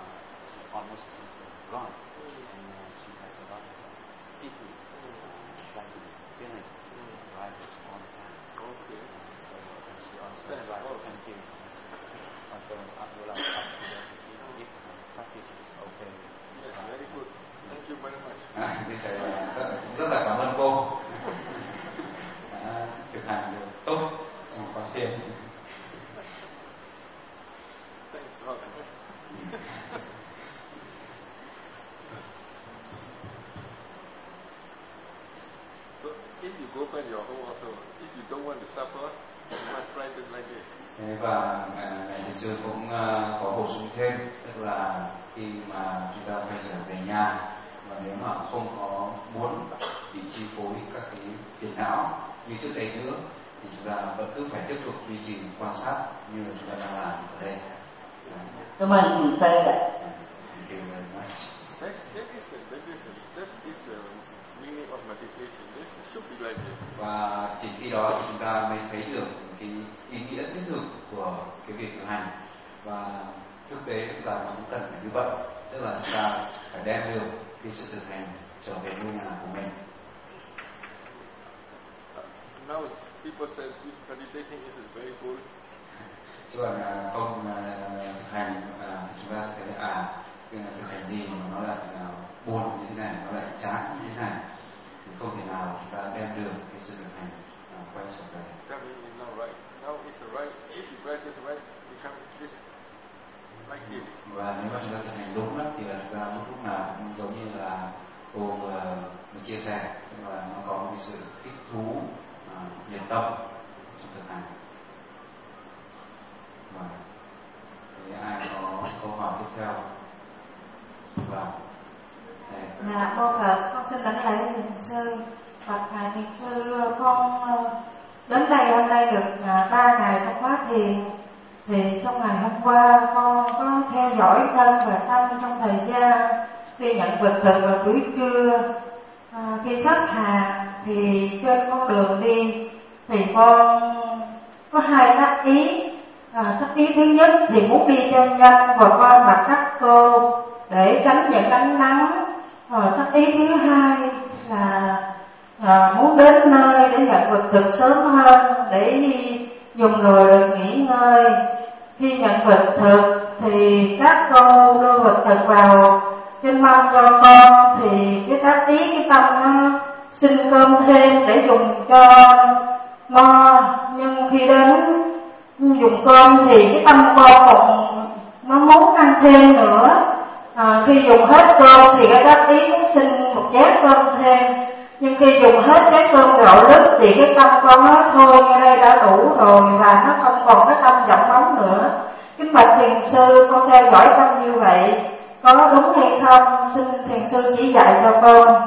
Speaker 2: rises all the time.
Speaker 3: Okay.
Speaker 2: So and she also
Speaker 3: Thank
Speaker 2: like
Speaker 3: you.
Speaker 2: thank you. Also, I would like to ask you that if, if practice is okay.
Speaker 3: Yes, very good. Thank you very much.
Speaker 1: À, như thầy là rất, rất là cảm ơn cô đã thực hành được tốt trong khóa thiền.
Speaker 3: Thanks a lot. So if you go back your home also, if you don't want to suffer, you must practice like this.
Speaker 1: Thế và ngài thiền sư cũng uh, có bổ sung thêm, tức là khi mà chúng ta quay trở về nhà và nếu mà không có muốn bị chi phối các cái phiền não như trước đây nữa thì chúng ta vẫn cứ phải tiếp tục duy trì quan sát như là chúng ta đang làm ở đây.
Speaker 6: Cảm ơn thiền sư ạ.
Speaker 3: That, that is a, that is a, that is the meaning of meditation. This should be like this.
Speaker 1: Và chỉ khi đó thì chúng ta mới thấy được cái ý nghĩa thiết thực của cái việc thực hành, và thực tế là nó cũng cần phải như vậy, tức là chúng ta phải đem được cái sự thực hành trở về ngôi nhà của mình.
Speaker 3: Uh, now people say meditating is very good.
Speaker 1: Chứ còn là không uh, thực hành uh, chúng ta sẽ thấy à cái thực hành gì mà nó lại uh, buồn như thế này, nó lại chán như thế này, thì không thể nào chúng ta đem được cái sự thực hành uh, quay trở về.
Speaker 3: That means it's not right. Now it's right. If you practice right, become this like this.
Speaker 1: Và nếu mà chúng ta thực hành đúng đó, thì là chúng ta lúc nào cũng giống như là cô vừa mới chia sẻ, tức là nó có một cái sự thích thú, uh, nhiệt tâm trong thực hành. Và nếu ai có câu hỏi tiếp theo, và
Speaker 4: Dạ, con Phật, con xin lãnh lễ thiền sư. Bạch ngài thiền sư, con đến đây hôm nay được ba ngày trong khóa thiền. Thì trong ngày hôm qua con có theo dõi thân và tâm trong thời gian khi nhận vật thực vào buổi trưa. À, khi xếp hàng thì trên con đường đi thì con có hai tác ý. À, tác ý thứ nhất thì muốn đi cho nhanh và qua mặt các cô để tránh những ánh nắng. À, tác ý thứ hai là à, muốn đến nơi để nhận vật thực sớm hơn để dùng rồi được nghỉ ngơi. Khi nhận vật thực thì các cô đưa vật thực vào trên mâm cho con, thì cái tác ý cái tâm nó xin cơm thêm để dùng cho no. Nhưng khi đến dùng cơm thì cái tâm con còn nó muốn ăn thêm nữa. À, khi dùng hết cơm thì cái tác ý muốn xin một chén cơm thêm, nhưng khi dùng hết chén cơm gạo lứt thì cái tâm con nói thôi như đây đã đủ rồi, và nó không còn cái tâm vọng nóng nữa. Kính bạch thiền sư, con theo dõi tâm như vậy có đúng hay không? Xin thiền sư chỉ dạy cho con.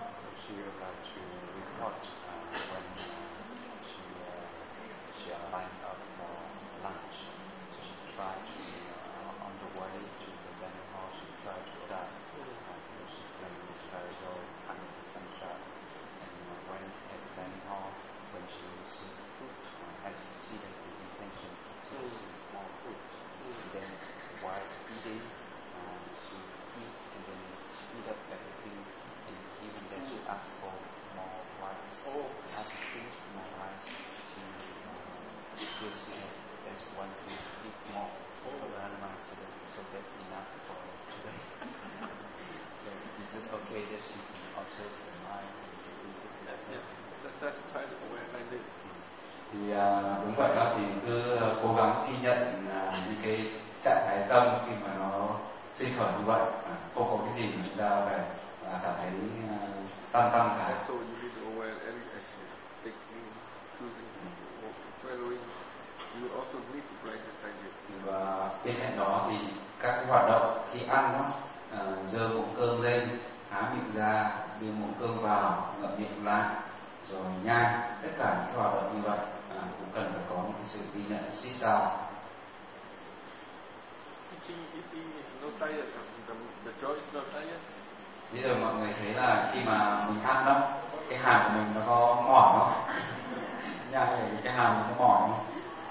Speaker 1: Thì à, đúng vậy đó, thì cứ cố gắng ghi nhận à, những cái trạng thái tâm khi mà nó sinh khởi như vậy, à, không có cái gì mà chúng ta phải à, cảm thấy à, tăng tăng cả.
Speaker 3: So you need to aware every action, taking, choosing, following. You also need to practice like this.
Speaker 1: Và bên cạnh đó thì các cái hoạt động khi ăn đó, à, giơ muỗng cơm lên, há miệng ra, đưa muỗng cơm vào, ngậm miệng lại, rồi nhai, tất cả những hoạt động như vậy à, cũng cần phải có một cái sự ghi nhận xích sao.
Speaker 3: Eating, eating is not tired. The, the jaw is not tired.
Speaker 1: Bây giờ mọi người thấy là khi mà mình ăn đó, cái hàm của mình nó có mỏi không? Nhai thì cái hàm nó có mỏi không?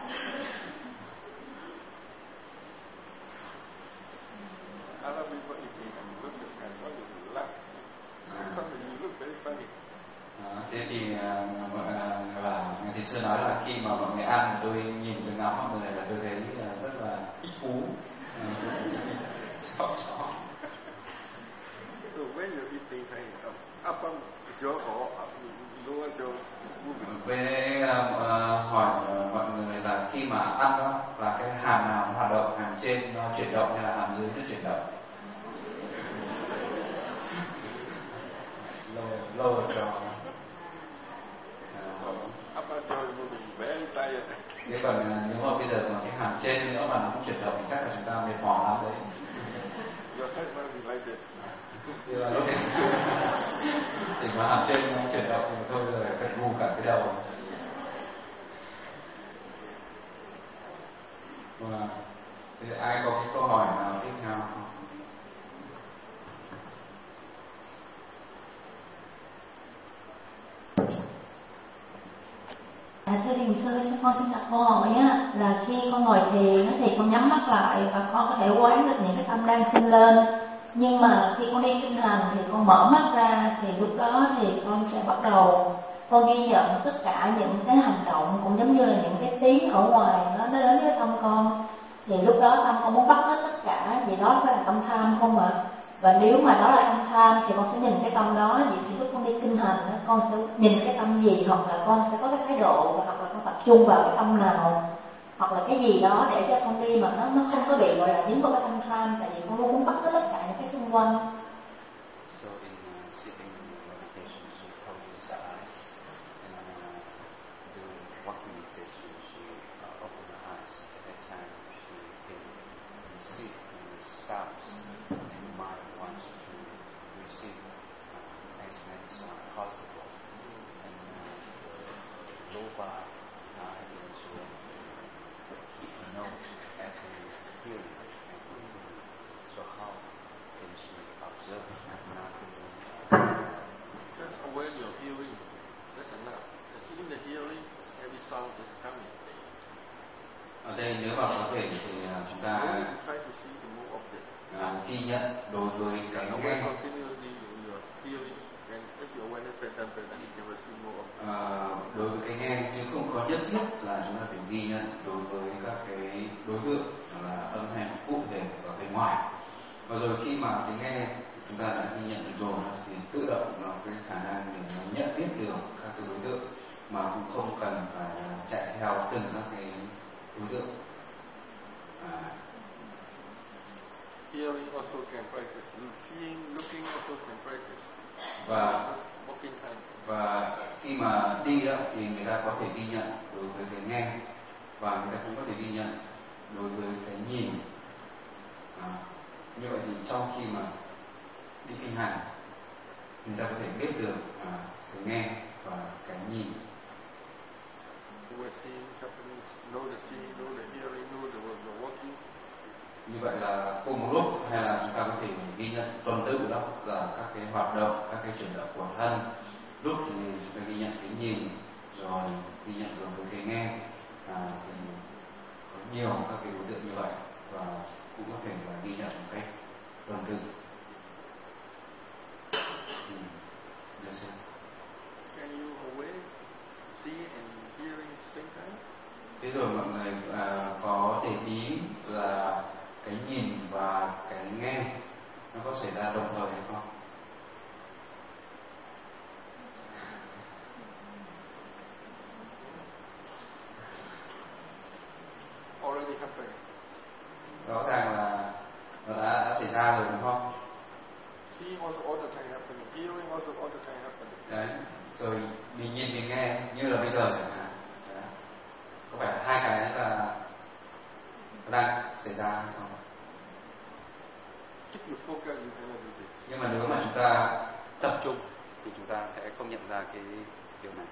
Speaker 3: Other people eating and you look at and want to laugh. Sometimes you look very funny.
Speaker 1: À, thế thì uh, thì sư nói là khi mà mọi người ăn, tôi nhìn tôi ngắm mọi người là tôi thấy rất là thích thú.
Speaker 3: When you eating thing, up on your or lower your moving.
Speaker 1: Với uh, hỏi uh, mọi người là khi mà ăn đó là cái hàm nào nó hoạt động, hàm trên nó chuyển động hay là hàm dưới nó chuyển động? Lower, lower jaw.
Speaker 3: Upper jaw moving very tired.
Speaker 1: Thế còn nếu mà bây giờ mà cái hàm trên nữa mà nó không chuyển động thì chắc là chúng ta mệt mỏi lắm đấy.
Speaker 3: Your head might be like this.
Speaker 1: Thì là lúc này thì mà hàm trên nó chuyển động thì thôi rồi gật gù cả cái đầu. Và thì ai có cái câu hỏi nào tiếp theo không?
Speaker 4: À, thưa thiền sư, con xin đặt câu hỏi á, là khi con ngồi thiền thì con nhắm mắt lại và con có thể quán được những cái tâm đang sinh lên, nhưng mà khi con đi kinh hành thì con mở mắt ra thì lúc đó thì con sẽ bắt đầu con ghi nhận tất cả những cái hành động cũng giống như là những cái tiếng ở ngoài nó nó đến với tâm con, thì lúc đó tâm con muốn bắt hết tất cả, vì đó phải là tâm tham không ạ? À? Và nếu mà đó là tâm tham thì con sẽ nhìn cái tâm đó, vậy thì lúc con đi kinh hành con sẽ nhìn cái tâm gì, hoặc là con sẽ có cái thái độ, hoặc là con tập trung vào cái tâm nào, hoặc là cái gì đó để cho con đi mà nó nó không có bị gọi là dính vào cái tâm tham, tại vì con luôn muốn bắt hết tất cả những cái xung quanh.
Speaker 2: So in uh, sitting meditation, she closes her eyes, and uh, doing walking meditation, she uh, opens her eyes. At that time, she can see the sounds, and the mind wants to receive uh, as many sounds possible. And uh, the lower eye is when the nose actually hearing. So how can she observe and not doing?
Speaker 3: Just aware your hearing. That's enough. In the hearing, every sound is coming.
Speaker 1: Ở đây nếu mà có thể thì chúng ta
Speaker 3: Try to see the more object.
Speaker 1: À, ghi nhận đối với cái nghe. À, đối với cái nghe chứ không có nhất thiết là chúng ta phải ghi nhận đối với các cái đối tượng là âm thanh cụ thể ở bên ngoài. Và rồi khi mà cái nghe chúng ta đã ghi nhận được rồi thì tự động nó cái khả năng để nó nhận biết được các cái đối tượng mà cũng không cần phải chạy theo từng các cái đối tượng. À,
Speaker 3: Hearing also can practice. Seeing, looking also can practice.
Speaker 1: Và
Speaker 3: walking time.
Speaker 1: Và khi mà đi đó thì người ta có thể ghi nhận đối với cái nghe, và người ta cũng có thể ghi nhận đối với cái nhìn. À, như vậy thì trong khi mà đi kinh hành, người ta có thể biết được à, cái nghe và cái nhìn. Như vậy là cùng một lúc, hay là chúng ta có thể ghi nhận tuần tự đó là các cái hoạt động, các cái chuyển động của thân. Lúc thì chúng ta ghi nhận cái nhìn, rồi ghi nhận đối với cái nghe. À, thì có nhiều các cái đối tượng như vậy, và cũng có thể là ghi nhận một cách tuần tự. Ừ. Yes, sir.
Speaker 3: Can you aware, see and hearing at the same time?
Speaker 1: Thế rồi mọi người à, có để ý là cái nhìn và cái nghe nó có xảy ra đồng thời hay không?
Speaker 3: Already happened.
Speaker 1: Rõ ràng là nó đã, đã xảy ra rồi đúng không?
Speaker 3: Seeing also all the time happening. Hearing also all the time happening.
Speaker 1: Đấy, rồi mình nhìn mình nghe như là bây giờ chẳng hạn. Đấy. Có phải hai cái là đang xảy ra hay không?
Speaker 3: If you focus, you cannot do this.
Speaker 1: Nhưng mà nếu mà chúng ta tập trung
Speaker 2: thì chúng ta sẽ không nhận ra cái điều này.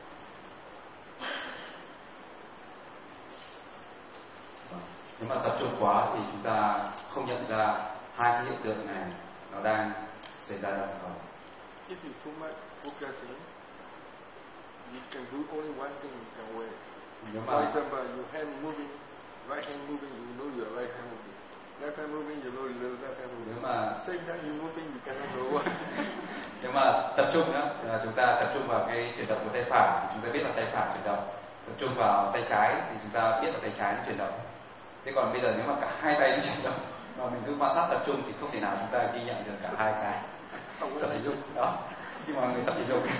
Speaker 1: Nếu mà tập trung quá thì chúng ta không nhận ra hai cái hiện tượng này nó đang xảy ra đồng thời.
Speaker 3: If you too much focusing, you can do only one thing you can wear.
Speaker 1: Nếu
Speaker 3: For
Speaker 1: mà
Speaker 3: example, your hand moving, right hand moving, you know your right hand moving. Left hand moving, you know your left hand moving.
Speaker 1: nếu mà
Speaker 3: Same time you moving, you cannot know what.
Speaker 1: nếu mà tập trung đó là chúng ta tập trung vào cái chuyển động của tay phải thì chúng ta biết là tay phải chuyển động, tập trung vào tay trái thì chúng ta biết là tay trái nó chuyển động. Thế còn bây giờ nếu mà cả hai tay nó chuyển động và mình cứ quan sát tập trung thì không thể nào chúng ta ghi nhận được cả hai cái. Tập thể dục đó, khi mà người tập thể dục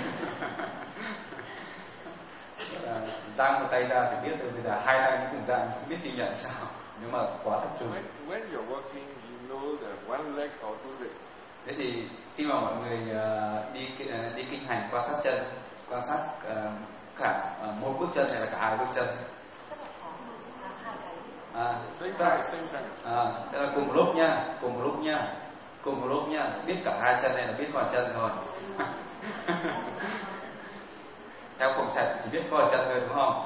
Speaker 1: giang một tay ra thì biết được, bây giờ hai tay nó cùng giang không biết ghi nhận sao nếu mà quá tập trung.
Speaker 3: When, when you're working, you know that one leg or two legs.
Speaker 1: Thế thì khi mà mọi người uh, đi uh, đi kinh hành quan sát chân, quan sát uh, cả uh, một bước chân hay là cả hai bước chân. À,
Speaker 3: same time, same time.
Speaker 1: À, tức là cùng một lúc nha, cùng một lúc nha, cùng một lúc nha, biết cả hai chân này là biết coi chân thôi. Theo khổng sạch chỉ biết coi chân thôi đúng không?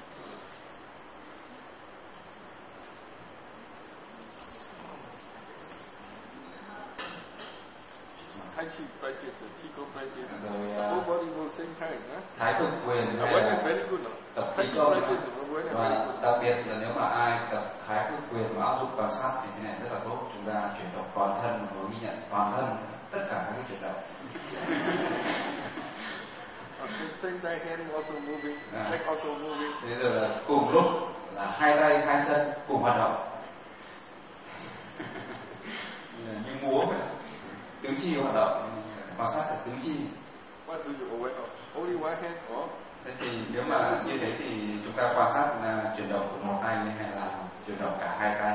Speaker 3: Tai Chi practice, Qigong practice.
Speaker 1: Rồi,
Speaker 3: Whole body move same time, huh?
Speaker 1: Thái cực quyền hay
Speaker 3: When
Speaker 1: là
Speaker 3: is very good, no?
Speaker 1: tập
Speaker 3: Tai
Speaker 1: khí
Speaker 3: Chi
Speaker 1: công,
Speaker 3: practice is when is very
Speaker 1: và
Speaker 3: good.
Speaker 1: đặc biệt là nếu mà ai tập thái cực quyền và áp dụng quan sát thì cái này rất là tốt. Chúng ta chuyển động toàn thân và ghi nhận toàn thân tất cả các cái chuyển động.
Speaker 3: Okay, same time hand also moving,
Speaker 1: À.
Speaker 3: leg also moving.
Speaker 1: Bây giờ là cùng lúc là hai tay hai chân cùng hoạt động. Như múa vậy, tứ chi hoạt động, quan sát được tứ chi.
Speaker 3: What do you aware of? Only one hand or?
Speaker 1: Thế thì nếu mà như thế thì chúng ta quan sát là chuyển động của một tay hay là chuyển động cả hai tay.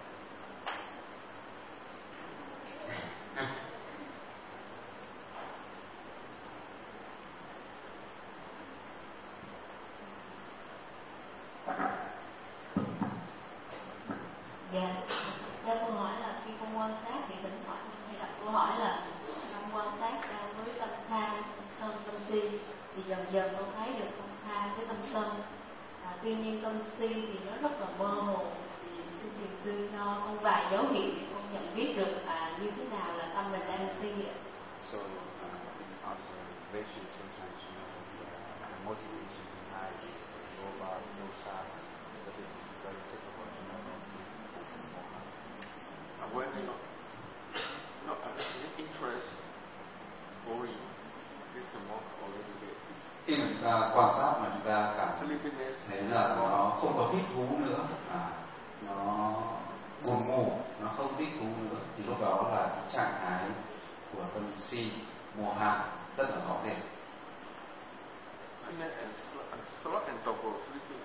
Speaker 4: Dạ, theo câu hỏi là khi con quan sát thì thỉnh thoảng hay đặt câu hỏi là con quan sát với tâm tham, tâm tâm si thì dần dần con thấy được tâm tham với tâm sân. À, tuy nhiên tâm si thì nó rất là mơ hồ, thì xin thiền sư cho con vài dấu hiệu để con nhận biết được à, như thế nào là tâm mình đang si ạ.
Speaker 2: So uh, in observation, sometimes you know the, the motivation behind is yoga, dosa, but it is very difficult to know the moha.
Speaker 3: Awareness of not any interest, worry. This is more already there.
Speaker 1: Khi mà chúng ta quan sát mà chúng ta cảm
Speaker 3: Sleepiness.
Speaker 1: thấy là nó không có thích thú nữa, à, nó buồn ngủ, nó không thích thú nữa, thì lúc đó là cái trạng thái của tâm si, moha rất là rõ rệt.
Speaker 3: And then and sloth and topo, sleeping,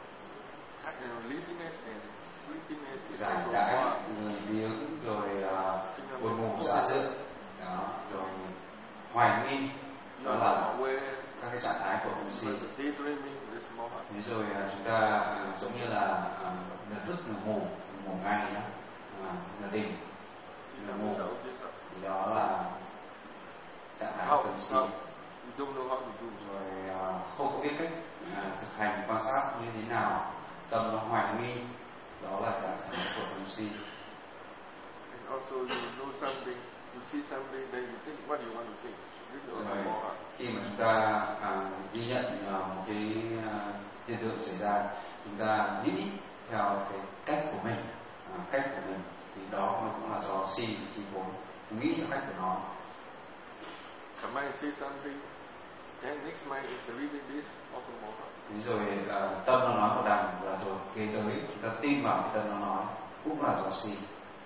Speaker 3: and laziness and sleepiness is
Speaker 1: Giải
Speaker 3: also
Speaker 1: đãi,
Speaker 3: more.
Speaker 1: lười biếng, rồi uh, buồn ngủ dã dứt, đó, rồi hoài nghi, đó
Speaker 3: Not
Speaker 1: là
Speaker 3: aware.
Speaker 1: các cái trạng thái của tâm si.
Speaker 3: But the daydreaming is moha.
Speaker 1: Thế rồi uh, chúng ta uh, giống như là uh, nửa thức nửa ngủ, ngủ ngay đó, uh, nửa tỉnh, nửa ngủ, thì đó là trạng thái của tâm si.
Speaker 3: How? You don't know how to do.
Speaker 1: Rồi uh, không có biết cách uh, thực hành quan sát như thế nào, tâm nó hoài nghi, đó là trạng thái của tâm si.
Speaker 3: And also you know something, you see something, then you think what you want to think. This is also
Speaker 1: Rồi,
Speaker 3: moha.
Speaker 1: khi mà chúng ta à, ghi nhận à, một cái à, hiện tượng xảy ra, chúng ta nghĩ theo cái cách của mình, à, cách của mình thì đó nó cũng là do si chi phối, nghĩ theo cách của nó.
Speaker 3: The mind says something, then next mind is believing this, also moha.
Speaker 1: Thế rồi à, tâm nó nói một đằng là rồi kế tới chúng ta tin vào cái tâm nó nói cũng là do si.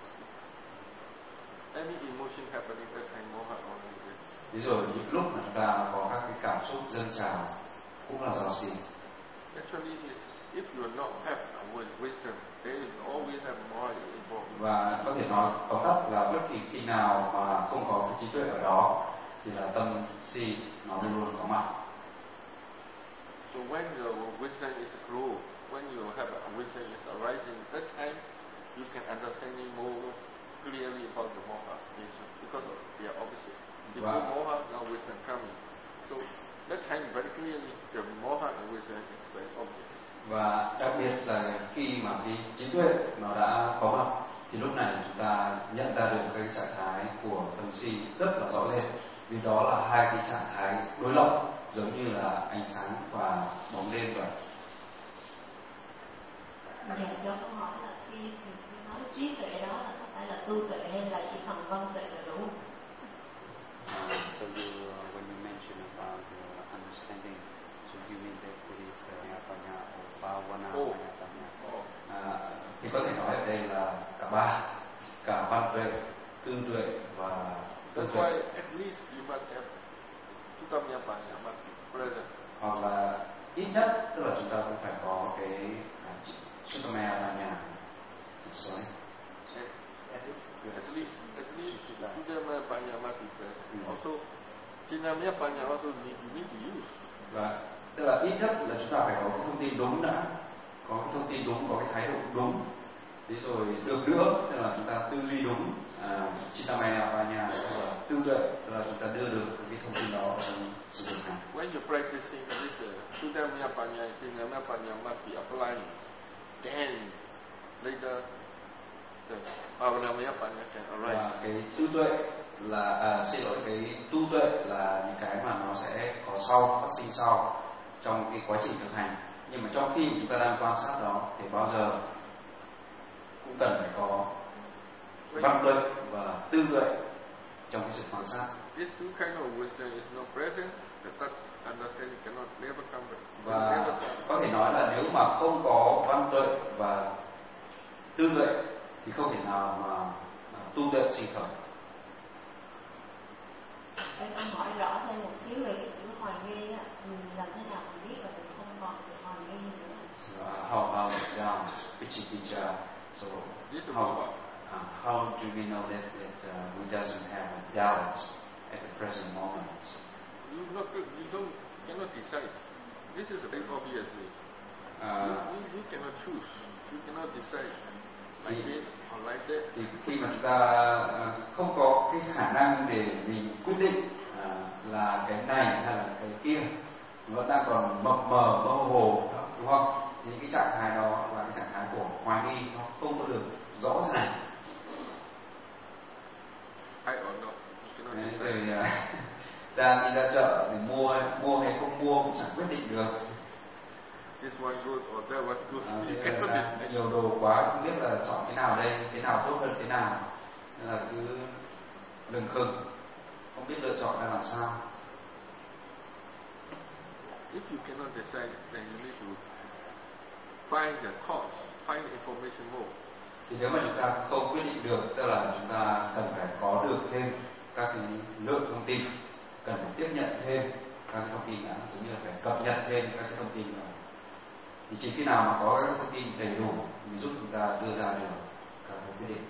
Speaker 3: Any emotion happening that time, moha already.
Speaker 1: Thế rồi những lúc mà chúng ta có các cái cảm xúc dâng trào cũng là do si.
Speaker 3: Actually, is if you are not have with wisdom, there is always have moha involved.
Speaker 1: Và có thể nói tóm tắt là bất kỳ khi nào mà không có cái trí tuệ ở đó thì là tâm si nó luôn luôn có mặt.
Speaker 3: So when your wisdom is grow, when you have a wisdom is arising, that time you can understand more clearly about the moha nature because of their opposite. Before
Speaker 1: Wow.
Speaker 3: moha, now wisdom coming. So that time very clearly the moha and wisdom is very obvious.
Speaker 1: Và đặc biệt là khi mà cái trí tuệ nó đã có mặt thì lúc này chúng ta nhận ra được cái trạng thái của tâm si rất là rõ rệt, vì đó là hai cái trạng thái đối lập giống như là ánh sáng và bóng đêm vậy.
Speaker 4: Dạ, cho câu hỏi là khi thì nói trí tuệ đó là có phải là tu tuệ hay là chỉ thần văn tuệ là đủ?
Speaker 2: Uh, so you, uh, when you mention about uh, understanding, so you mean that it is uh,
Speaker 1: cả ba, cả văn tuệ, tư tuệ và tư
Speaker 3: That's
Speaker 1: tuệ.
Speaker 3: why at least you must have Sutamya Panya must be present.
Speaker 1: Hoặc là ít nhất tức là chúng ta cũng phải có cái Sutamaya Panya. Sorry.
Speaker 3: At least, at least Sutamya Panya must be present. Mm. Also, Chinamya Panya also need, you need to use.
Speaker 1: Và tức là ít nhất là chúng ta phải có cái thông tin đúng đã, có cái thông tin đúng, có cái thái độ đúng. Thế rồi được nữa, tức là chúng ta tư duy đúng, Chitamaya Panya, tức là tư tuệ, tức là chúng ta đưa được cái thông tin đó trong sự thực hành.
Speaker 3: When you're practicing this uh, Sutamya Panya, Chinamya Panya must be applying. Then later the Bhavanamaya Panya can arise.
Speaker 1: Và cái tư tuệ là à, xin lỗi cái tu tuệ là những cái mà nó sẽ có sau, phát sinh sau trong cái quá trình thực hành. Nhưng mà trong khi chúng ta đang quan sát đó thì bao giờ cũng cần phải có văn tuệ và tư tuệ trong cái sự quan sát.
Speaker 3: This two kind of wisdom is not present, the touch understanding cannot never come back.
Speaker 1: Và có thể nói là nếu mà không có văn tuệ và tư tuệ thì không thể nào mà tu tuệ sinh khởi.
Speaker 4: Em con hỏi rõ thêm một xíu về cái chữ hoài nghi á, làm thế nào mình biết là mình không còn được hoài nghi nữa?
Speaker 1: So, uh, how about down Vichikicha? So how, uh, how do we know that that uh, we doesn't have a doubt at the present moment?
Speaker 3: You not you don't cannot decide. This is very obviously. Uh, you, you cannot choose. You cannot decide like this or like that.
Speaker 1: Thì khi mà chúng ta uh, không có cái khả năng để mình quyết định uh, là cái này hay là cái kia, nó đang còn mập mờ mơ hồ, đúng không? Thì cái trạng thái đó là cái trạng thái của hoài nghi, nó không có được rõ ràng.
Speaker 3: I or not.
Speaker 1: Đấy, rồi uh, ra đi ra chợ để mua mua hay không mua cũng chẳng quyết định được.
Speaker 3: This one good or that one good.
Speaker 1: À, thế là nhiều đồ quá không biết là chọn cái nào đây, cái nào tốt hơn thế nào, nên là cứ lừng khừng không biết lựa chọn ra làm sao.
Speaker 3: If you cannot decide, then you need to find the thoughts, find the information more.
Speaker 1: Thì nếu mà chúng ta không quyết định được, tức là chúng ta cần phải có được thêm các cái lượng thông tin, cần phải tiếp nhận thêm các cái thông tin đã, cũng như là phải cập nhật thêm các cái thông tin đó. Thì chỉ khi nào mà có các thông tin đầy đủ thì giúp chúng ta đưa ra được các cái quyết định.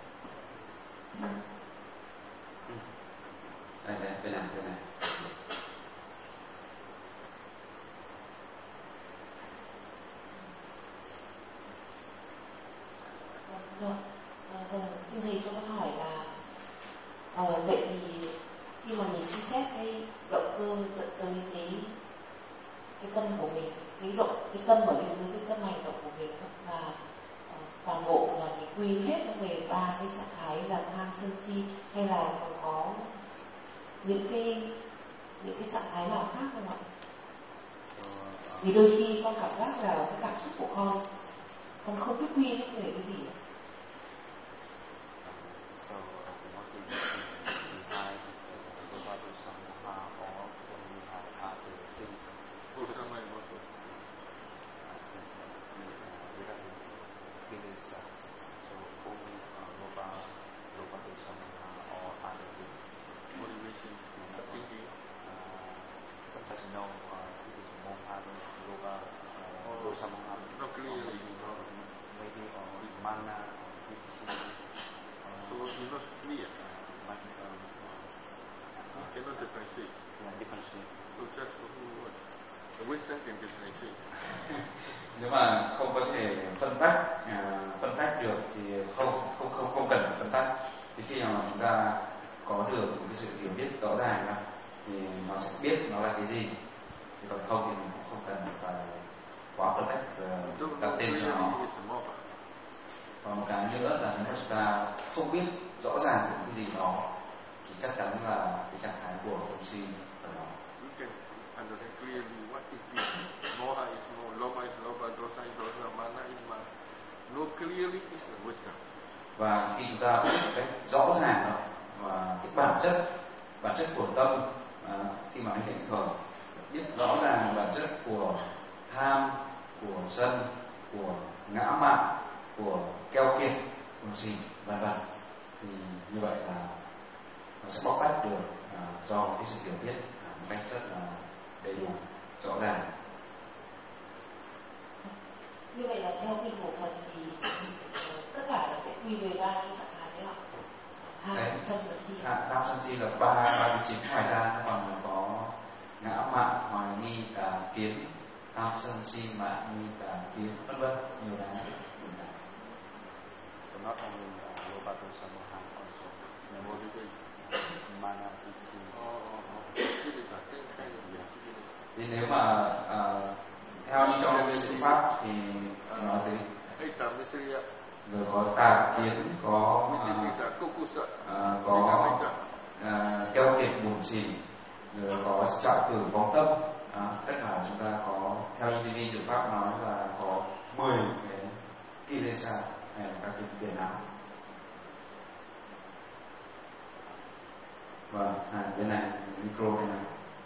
Speaker 1: Đây đây, bên này, bên này.
Speaker 7: Vâng, vâng, xin thầy cho con hỏi là à, vậy thì khi mà mình suy xét cái động cơ dẫn tới cái cái tâm của mình, cái động cái tâm ở bên dưới cái tâm hành động của mình là uh, toàn bộ là mình quy hết về ba cái trạng thái là tham sân si, hay là còn có những cái những cái trạng thái nào khác không ạ? Vì đôi khi con cảm giác là cái cảm xúc của con con không biết quy hết về cái gì.
Speaker 2: So the motive behind is the Bhagavad Sammoha, or when we have other things.
Speaker 3: Who is my motive?
Speaker 2: Feelings, so only Loba, Loba Sammoha or other things.
Speaker 3: Motivation, thinking.
Speaker 2: Sometimes you know uh, it is Moha, Loba, uh, Sammoha.
Speaker 3: Not clearly.
Speaker 2: Maybe or Mana or Vichi.
Speaker 3: So it's not clear.
Speaker 2: But um,
Speaker 3: you cannot differentiate.
Speaker 2: Yeah, differentiate.
Speaker 3: So just what? The wisdom can differentiate.
Speaker 1: Nếu mà không có thể phân tách uh, phân tách được thì không không không không cần phải phân tách. Thì khi nào mà chúng ta có được một cái sự hiểu biết rõ ràng đó, thì nó sẽ biết nó là cái gì. Thì còn không thì mình cũng không cần phải quá phân tách uh, đặt tên cho nó. Và một cái nữa là nếu chúng ta không biết rõ ràng về cái gì đó thì chắc chắn là cái trạng thái của tâm si ở đó.
Speaker 3: You can understand clearly what is this. Moha is more, Loba is Loba, Dosa is Dosa, Mana is Mana. No clearly is the wisdom.
Speaker 1: Và khi chúng ta biết một cách rõ ràng đó, và cái bản chất bản chất của tâm à, khi mà nó hiện khởi, biết rõ ràng bản chất của tham, của sân, của ngã mạn, của keo kiệt, buồn xỉn vân vân. Thì như vậy là nó sẽ bóc tách được à, do cái sự hiểu biết à, một cách rất là đầy đủ, rõ ràng.
Speaker 7: Như vậy là theo kinh của Phật thì tất cả là sẽ quy về ba trạng thái đấy ạ. Tham sân và si.
Speaker 1: À, tham sân si là ba ba cái chính, ngoài ra nó còn có ngã mạn, hoài nghi, tà kiến, tham sân si, mạn nghi, tà kiến, vân vân, nhiều cái.
Speaker 2: So not only uh, loba dosa moha, also mana iti.
Speaker 1: Thì nếu mà uh, theo như trong cái sự pháp thì nói tới rồi có tà kiến, có uh, uh, có uh, keo kiệt buồn xỉn, rồi có trạo tử phóng tâm. À, tất cả chúng ta có theo như di sự pháp nói là có mười cái kilesa hay là các cái phiền não. Vâng, à, bên này micro bên này.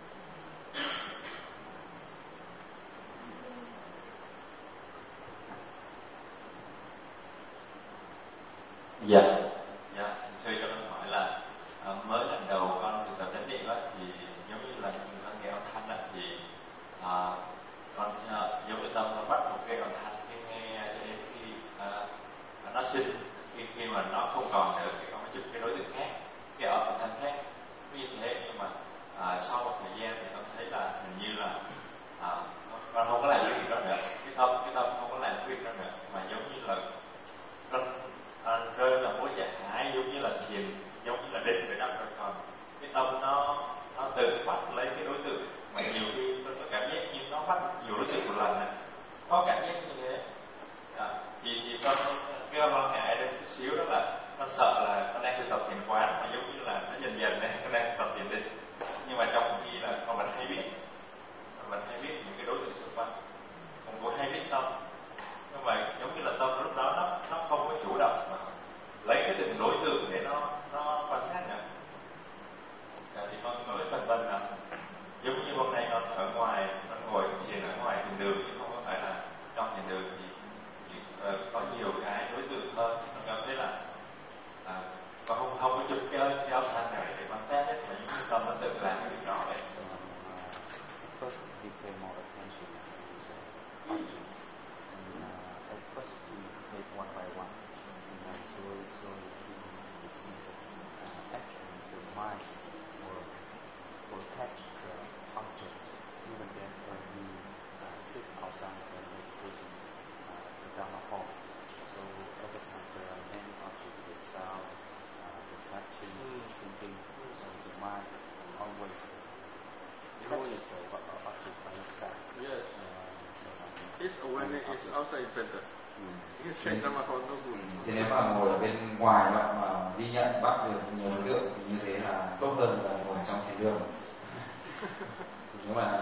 Speaker 8: Dạ, dạ, sư cho con hỏi là à, mới lần đầu con thực tập chánh niệm á thì giống như là con nghe âm thanh á thì à, con à, giống như tâm nó bắt một cái âm thanh khi nghe để khi à, nó sinh khi khi mà nó không còn nữa thì con mới chụp cái đối tượng khác, cái âm thanh khác như thế. Nhưng mà à, sau một thời gian thì con thấy là hình như là à, con không có làm cái việc đó nữa, cái tâm cái tâm không có làm cái việc đó nữa, mà giống như là con à, rơi vào mối trạng thái giống như là thiền, giống như là định về đất rồi, còn cái tâm nó nó tự bắt lấy cái đối tượng, mà nhiều khi tôi có cảm giác như nó bắt nhiều đối tượng một lần này, có cảm giác như thế. À, thì thì con cái lo ngại đây một xíu đó là con sợ là con đang thực tập thiền quán mà giống như là nó dần dần này con đang thực tập thiền định, nhưng mà trong khi là con vẫn hay biết, con vẫn hay biết những cái đối tượng xung quanh, con cũng hay biết tâm, nhưng mà giống như là tâm lúc đó nó nó không có chủ động mà lấy cái từng đối tượng để nó nó quan sát nữa. À, thì con nói vân vân là giống như hôm nay con ở ngoài, con ngồi thiền ở ngoài thiền đường chứ không có phải là trong thiền đường, thì, thì uh, có nhiều cái đối tượng hơn. Con cảm thấy là à, con không không có chụp cái cái âm thanh này để quan sát hết, mà những tâm nó tự làm cái việc đó đấy.
Speaker 2: So, uh, first we pay more attention to object. And uh, at first we take one by one, and then slowly, slowly we see that uh, actually the mind will, will catch the object even then when we uh, sit outside the meditation, uh, the Dhamma hall. So every time there are many objects, the sound, uh, the touching, thinking, so the mind always catches the object by itself.
Speaker 3: Yes.
Speaker 2: Uh,
Speaker 3: His awareness is outside better.
Speaker 1: Thế nếu mà ngồi ở bên ngoài mà, mà ghi nhận bắt được nhiều đối tượng thì như thế là tốt hơn là ngồi trong thiền đường. Nếu mà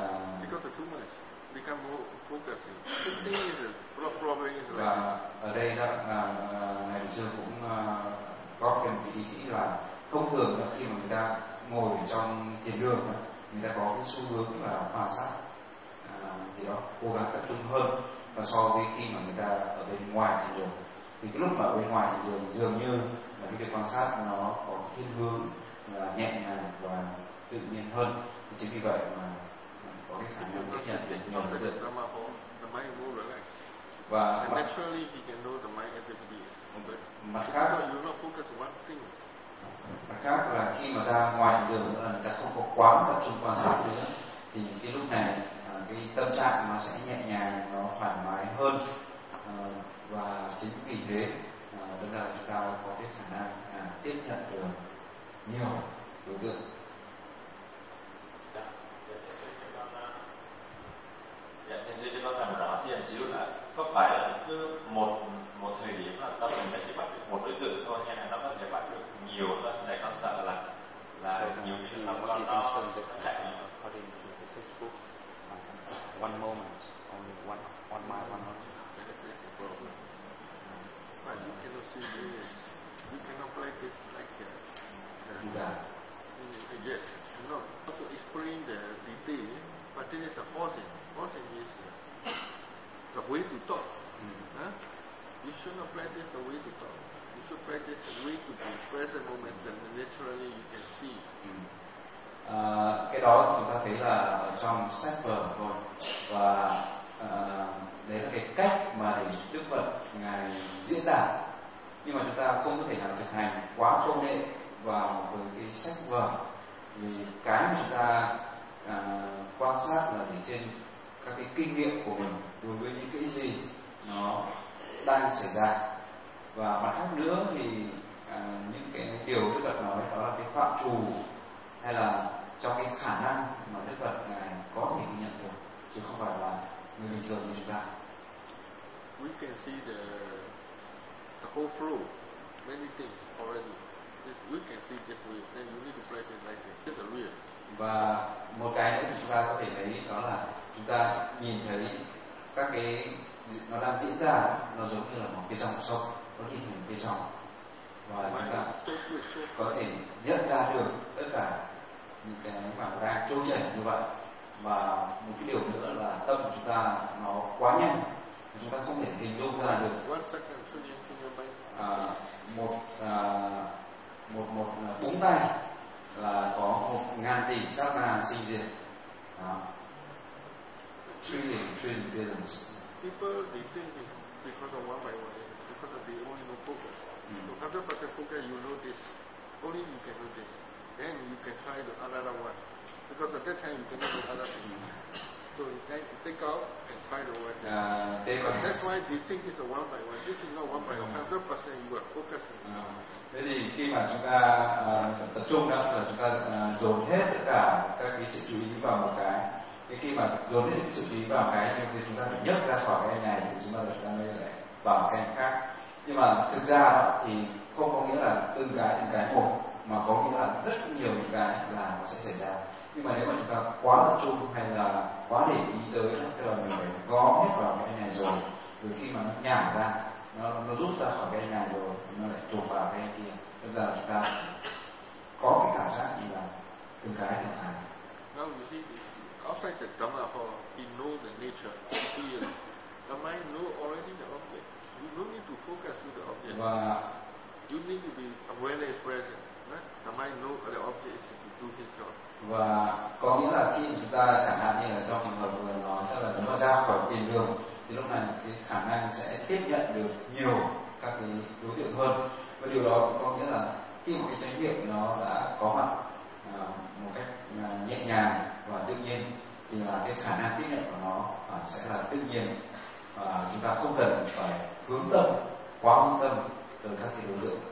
Speaker 1: và ở đây đó ngài sư cũng uh, góp thêm cái ý nghĩ là thông thường là khi mà người ta ngồi trong thiền đường người ta có cái xu hướng là hòa sát uh, gì đó, cố gắng tập trung hơn, và so với khi mà người ta ở bên ngoài thiền đường thì cái lúc mà ở bên ngoài thiền đường dường như là cái việc quan sát nó có thiên hướng là nhẹ nhàng và tự nhiên hơn. Thì chính vì vậy mà có cái khả năng tiếp nhận được nhiều đối tượng. Và mặt, mặt khác mặt khác là khi mà ra ngoài thiền đường là người ta không có quá tập trung quan sát nữa, thì cái lúc này cái tâm trạng nó sẽ nhẹ nhàng, nó thoải mái hơn, à, và chính vì thế đâm ra chúng ta có cái khả năng à, tiếp nhận được nhiều đối tượng.
Speaker 8: Dạ, thầy sư cho con làm rõ thêm xíu là có phải là cứ một một thời điểm là tâm mình chỉ bắt được một đối tượng thôi, hay là nó có thể bắt được nhiều hơn? Để con sợ là là
Speaker 2: so,
Speaker 8: nhiều khi tâm
Speaker 2: what
Speaker 8: con
Speaker 2: you
Speaker 8: nó
Speaker 2: mentioned that
Speaker 8: chạy.
Speaker 2: uh, according to the textbook, uh, one moment, only one, one mind, one object.
Speaker 3: But you cannot see this. You cannot practice like that. Uh,
Speaker 1: Yeah.
Speaker 3: Yes. No. Also explain the detail, but this is the pausing. Pausing is uh, the way to talk.
Speaker 1: Mm.
Speaker 3: Huh? You should not practice the way to talk. You should practice we to be present moment and naturally you can see.
Speaker 1: Ừ. À, cái đó chúng ta thấy là ở trong sách vở thôi, và à, đấy là cái cách mà để Đức Phật ngài diễn đạt, nhưng mà chúng ta không có thể nào thực hành quá công nghệ vào với cái sách vở, vì cái mà chúng ta à, quan sát là để trên các cái kinh nghiệm của mình đối với những cái gì nó đang xảy ra. Và mặt khác nữa thì à, những cái điều Đức Phật nói đó là cái phạm trù hay là trong cái khả năng mà Đức Phật ngài có thể ghi nhận được, chứ không phải là người bình thường như chúng ta.
Speaker 3: We can see the the whole flow, many things already. We can see this way. Then you need to practice like this. This is real.
Speaker 1: Và một cái nữa thì chúng ta có thể thấy đó là chúng ta nhìn thấy các cái nó đang diễn ra, nó giống như là một cái dòng sông, nó đi hình cái dòng, và chúng ta có thể nhận ra được tất cả những cái mà nó đang trôi chảy như vậy. Và một cái điều nữa là tâm của chúng ta nó quá nhanh, chúng ta không thể hình dung ra được. À, một à, một một búng tay là có một ngàn tỷ sát na sinh diệt. Đó. Trillion, trillion, billions.
Speaker 3: People they think it's because of one by one, because of the only no focus. Mm. So one hundred percent focus, you know this. Only you can do this. Then you can try the another one. Because at that time you cannot do other things. Mm. So you can take out and try the one. Uh, but that's why they think it's a one by one. This is not one by one. one hundred percent you are focusing.
Speaker 1: Uh. Thế thì khi mà chúng ta uh, tập trung đó là chúng ta uh, dồn hết tất cả các cái sự chú ý vào một cái. Thì khi mà dồn hết sự chú ý vào một cái thì chúng ta phải nhấc ra khỏi cái này thì chúng ta chúng ta mới lại vào cái khác. Nhưng mà thực ra đó, thì không có nghĩa là từng cái từng cái một, mà có nghĩa là rất nhiều những cái là nó sẽ xảy ra. Nhưng mà nếu mà chúng ta quá tập trung hay là quá để ý tới đó, tức là mình phải gom hết vào cái này rồi, rồi khi mà nó nhả ra, nó nó rút ra khỏi cái này rồi, nó lại chụp vào cái kia. Bây giờ chúng ta có cái cảm giác như là từng cái từng cái.
Speaker 3: Now you see, outside the Dhamma hall, he knows the nature. He, the mind know already the object. You don't need to focus to the object.
Speaker 1: Và
Speaker 3: you need to be awareness present. Right? The mind know the object is to do his job.
Speaker 1: Và có nghĩa là khi chúng ta chẳng hạn như là trong trường hợp vừa nói, tức là nó ra khỏi tiền đường, thì lúc này cái khả năng sẽ tiếp nhận được nhiều các cái đối tượng hơn. Và điều đó cũng có nghĩa là khi một cái chánh niệm nó đã có mặt à, một cách à, nhẹ nhàng và tự nhiên, thì là cái khả năng tiếp nhận của nó à, sẽ là tự nhiên, và chúng ta không cần phải hướng tâm, quá hướng tâm từ các cái đối tượng.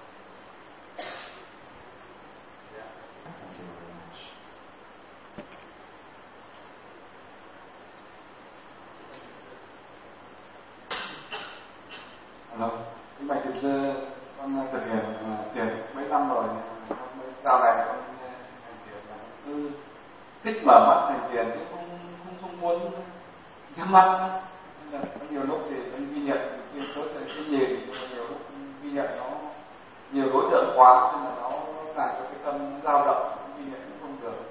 Speaker 9: Hello, những bài thực sư con thực hiện uh, thiền mấy năm rồi, dạo này con hành thiền là cứ thích mở mắt hành thiền chứ không không, không muốn nhắm mắt. Nên là có nhiều lúc thì con ghi nhận khi tốt cái nhìn, nhiều lúc ghi nhận nó nhiều đối tượng quá nên là nó làm cho cái tâm dao động, ghi nhận cũng không được.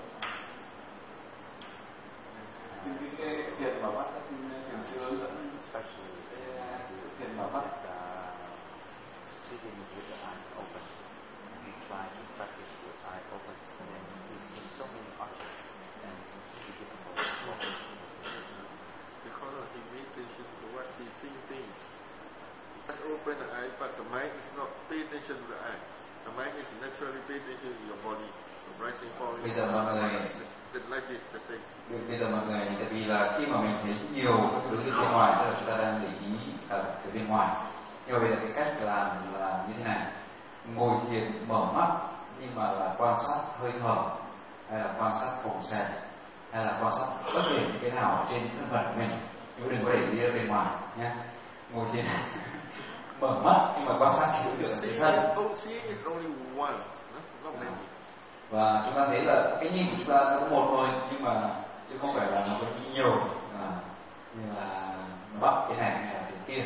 Speaker 9: Cái cái thiền mở mắt thì thiền sư hướng dẫn thiền mở mắt.
Speaker 2: Sitting with the eyes open, we try to practice with eyes open, and then we see so many objects, and it's difficult to focus.
Speaker 3: Because of the meditation to what he sees things. Just open the eye, but the mind is not pay attention to the eye. The mind is naturally pay attention to your body, the rising, falling.
Speaker 1: Bây giờ mọi người,
Speaker 3: like this, the same.
Speaker 1: Bây giờ mọi người, tại vì là khi mà mình thấy nhiều các đối tượng bên ngoài, tức là chúng ta đang để ý ở cái bên ngoài. Nhưng mà bây giờ cái cách làm là như thế này: ngồi thiền mở mắt nhưng mà là quan sát hơi thở, hay là quan sát phồng xẹp, hay là quan sát bất kể những cái nào ở trên thân phận của mình, nhưng đừng có để ý ở bên ngoài nhé. Ngồi thiền mở mắt nhưng mà quan sát cái đối tượng trên thân. Và chúng ta thấy là cái nhìn của chúng ta có một thôi, nhưng mà chứ không phải là nó có nhiều, à, như là nó bắt cái này hay là cái kia.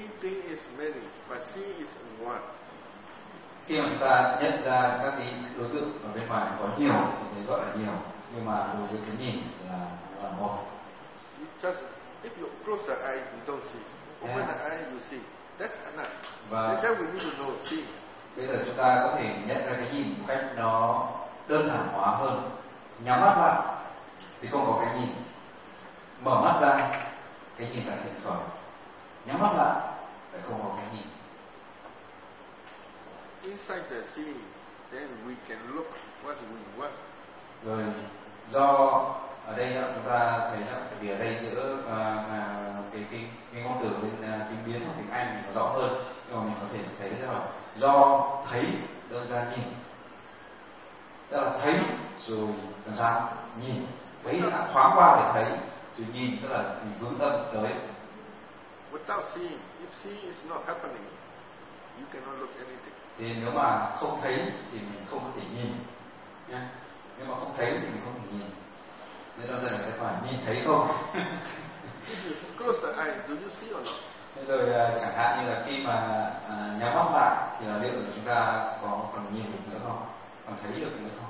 Speaker 1: Khi mà chúng ta nhận ra các cái đối tượng ở bên ngoài có nhiều thì đấy gọi là nhiều, nhưng mà đối với cái nhìn là nó là một.
Speaker 3: Just if you close the eye, you don't see. Open yeah. the eye, you see. That's enough.
Speaker 1: Và
Speaker 3: Then we need to know seeing.
Speaker 1: bây giờ chúng ta có thể nhận ra cái nhìn một cách nó đơn giản hóa hơn. Nhắm mắt lại thì không có cái nhìn, mở mắt ra cái nhìn lại hiện khởi, nhắm mắt lại lại không có cái nhìn.
Speaker 3: Inside the seeing, then we can look what we want.
Speaker 1: Rồi do ở đây đó, chúng ta thấy là vì ở đây giữa uh, uh, cái cái cái ngôn từ bên uh, tiếng biến hoặc tiếng Anh nó rõ hơn, nhưng mà mình có thể thấy rất là do thấy đơn ra nhìn, tức là thấy rồi làm sao nhìn, thấy đã thoáng qua để thấy rồi nhìn, tức là mình hướng tâm tới.
Speaker 3: Without seeing, if seeing is not happening, you cannot look anything.
Speaker 1: Thì nếu mà không thấy thì mình không có thể nhìn nha. Nếu mà không thấy thì mình không thể nhìn. Nên đó là cái phải nhìn thấy không.
Speaker 3: Close the eye, do you see or not?
Speaker 1: Rồi chẳng hạn như là khi mà à, nhắm mắt lại thì là liệu là chúng ta có còn nhìn được nữa không, còn thấy được nữa không?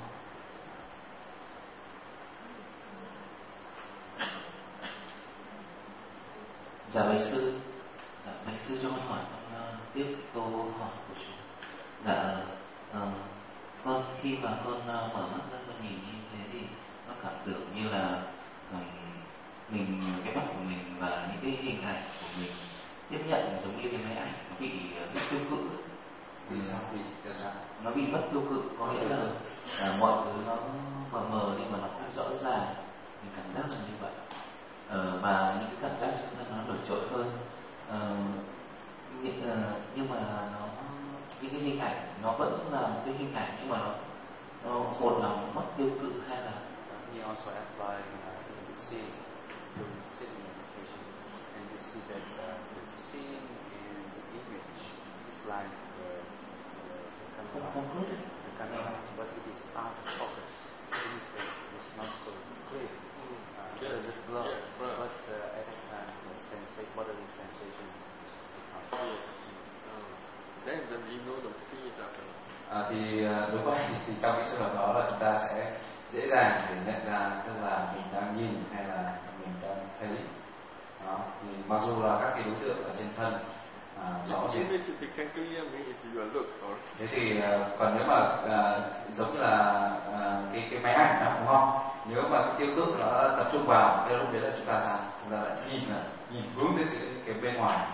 Speaker 5: Dạ bạch sư, dạ bạch sư cho con hỏi con uh, tiếp câu hỏi của chú. Dạ uh, con khi mà con uh, mở mắt ra con nhìn như thế thì nó cảm tưởng như là um, mình cái mắt của mình và những cái hình ảnh của mình tiếp nhận giống như cái máy ảnh nó bị bị tiêu cự.
Speaker 1: Vì sao bị tiêu cự?
Speaker 5: Nó bị mất tiêu cự, có nghĩa là à, mọi thứ nó mờ mờ nhưng mà nó không rõ ràng. Mình cảm giác là như vậy. Ờ, và những cái cảm giác chúng ta nó nổi trội hơn. Ờ, nhưng, uh, nhưng mà nó những cái hình ảnh nó vẫn là một cái hình ảnh nhưng mà nó, nó một là mất tiêu cự hay là
Speaker 2: He also applied uh, in the seeing, during sitting meditation, and you see that uh, the seeing and the image is like the, the, the camera, the camera, but it is out of focus. It is, it is not so clear. Uh,
Speaker 3: Yes.
Speaker 2: Does it blur?
Speaker 3: Yes, blur.
Speaker 2: But uh, at that time, the sensate, bodily sensation becomes clear.
Speaker 3: Uh, then, then you know the seeing is happening.
Speaker 1: À, thì đúng vậy, thì trong cái trường hợp đó là chúng ta sẽ dễ dàng để nhận ra tức là mình đang nhìn hay là mình đang thấy. Đó, thì mặc dù là các cái đối tượng ở trên thân à, rõ
Speaker 3: The
Speaker 1: rệt.
Speaker 3: image became clear means you are look, or
Speaker 1: Thế thì uh, còn nếu mà uh, giống như là uh, cái cái máy ảnh đó, đúng không? Nếu mà cái tiêu cự nó tập trung vào, cái lúc đấy là chúng ta sao? Chúng ta lại nhìn là nhìn hướng đến cái, cái bên ngoài.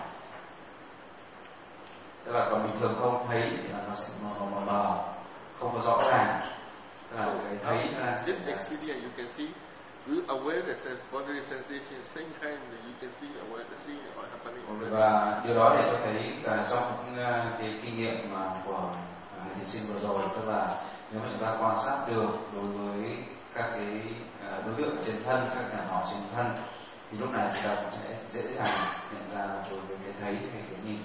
Speaker 1: Tức là còn bình thường không thấy thì là nó sẽ mờ mờ mờ, không có rõ ràng. Tức là cái thấy là
Speaker 3: this experience you can see, you aware the sense, bodily sensation, same time that you can see aware the seeing or happening already.
Speaker 1: Và điều đó để cho thấy uh, trong những uh, cái kinh nghiệm mà của uh, thiền sinh vừa rồi, tức là nếu mà chúng ta quan sát được đối với các cái uh, đối tượng trên thân, các cảm họ trên thân, thì lúc này chúng ta cũng sẽ dễ dàng nhận ra đối với cái thấy hay cái nhìn.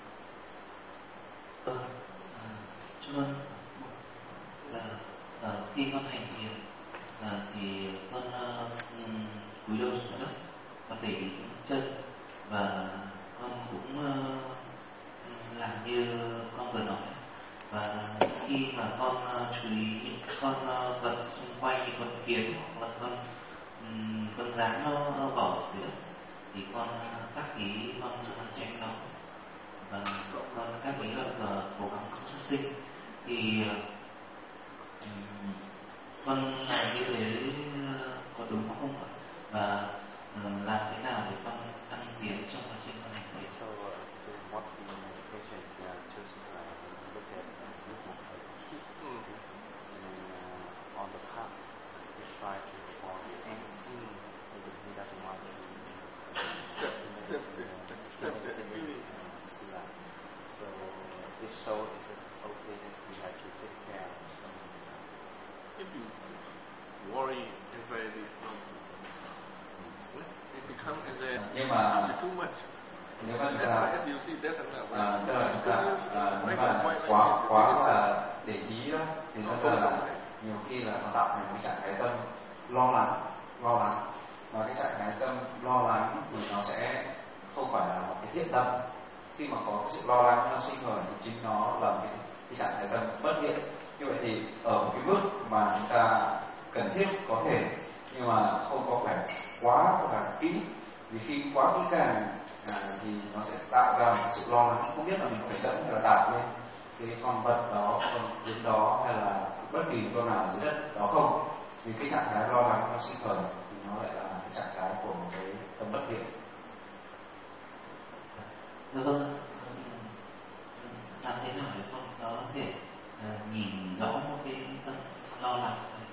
Speaker 5: Ờ, à, cho nên là à, khi con hành thiền à, thì con uh, cúi đầu xuống đất, con để ý chân và con cũng uh, làm như con vừa nói. Và khi mà con uh, chú ý những con uh, vật xung quanh như con kiến hoặc là con um, con rắn nó, nó bỏ ở dưới đất thì con uh, tác ý con uh, tránh nó. Và con các ý là uh, cố gắng không sát sinh thì um, con làm như thế uh, có đúng không ạ? Và uh, làm thế nào để con tăng tiến trong quá trình con hành thiền?
Speaker 2: So, uh, to what in meditation, uh, just uh, look at uh, movement of the feet,
Speaker 3: Mm.
Speaker 2: and then uh, on the path, we try to follow the ends, because he doesn't want to
Speaker 3: Step, step, step,
Speaker 2: uh,
Speaker 3: step, really.
Speaker 2: see that. So, uh, if so, is it okay that we have to take care of some?
Speaker 3: If you worry, anxiety is not good. It becomes anxiety.
Speaker 1: Nhưng mà
Speaker 3: It's too much.
Speaker 1: nếu mà chúng
Speaker 3: As
Speaker 1: ta
Speaker 3: far as you see, that's enough.
Speaker 1: à, tức là chúng ta à, nếu
Speaker 3: Make
Speaker 1: mà
Speaker 3: a point like
Speaker 1: quá
Speaker 3: this,
Speaker 1: quá
Speaker 3: it is-
Speaker 1: là để ý đó thì nó rất là nhiều khi là nó tạo thành cái trạng thái tâm lo lắng lo lắng và cái trạng thái tâm lo lắng thì nó sẽ không phải là một cái thiện tâm. Khi mà có cái sự lo lắng nó sinh khởi thì chính nó là cái, cái trạng thái tâm bất thiện. Như vậy thì ở một cái mức mà chúng ta cần thiết có thể, nhưng mà không có phải quá là kỹ Vì khi quá kỹ càng à, thì nó sẽ tạo ra một sự lo lắng, không biết là mình phải dẫn hay là đạp lên cái con vật đó, con kiến đó hay là bất kỳ con nào dưới đất đó không. Vì cái trạng thái lo lắng nó sinh khởi thì nó lại là cái trạng thái của một cái tâm bất thiện.
Speaker 10: Vâng, làm thế nào để không nó có thể uh, nhìn rõ một cái tâm lo lắng?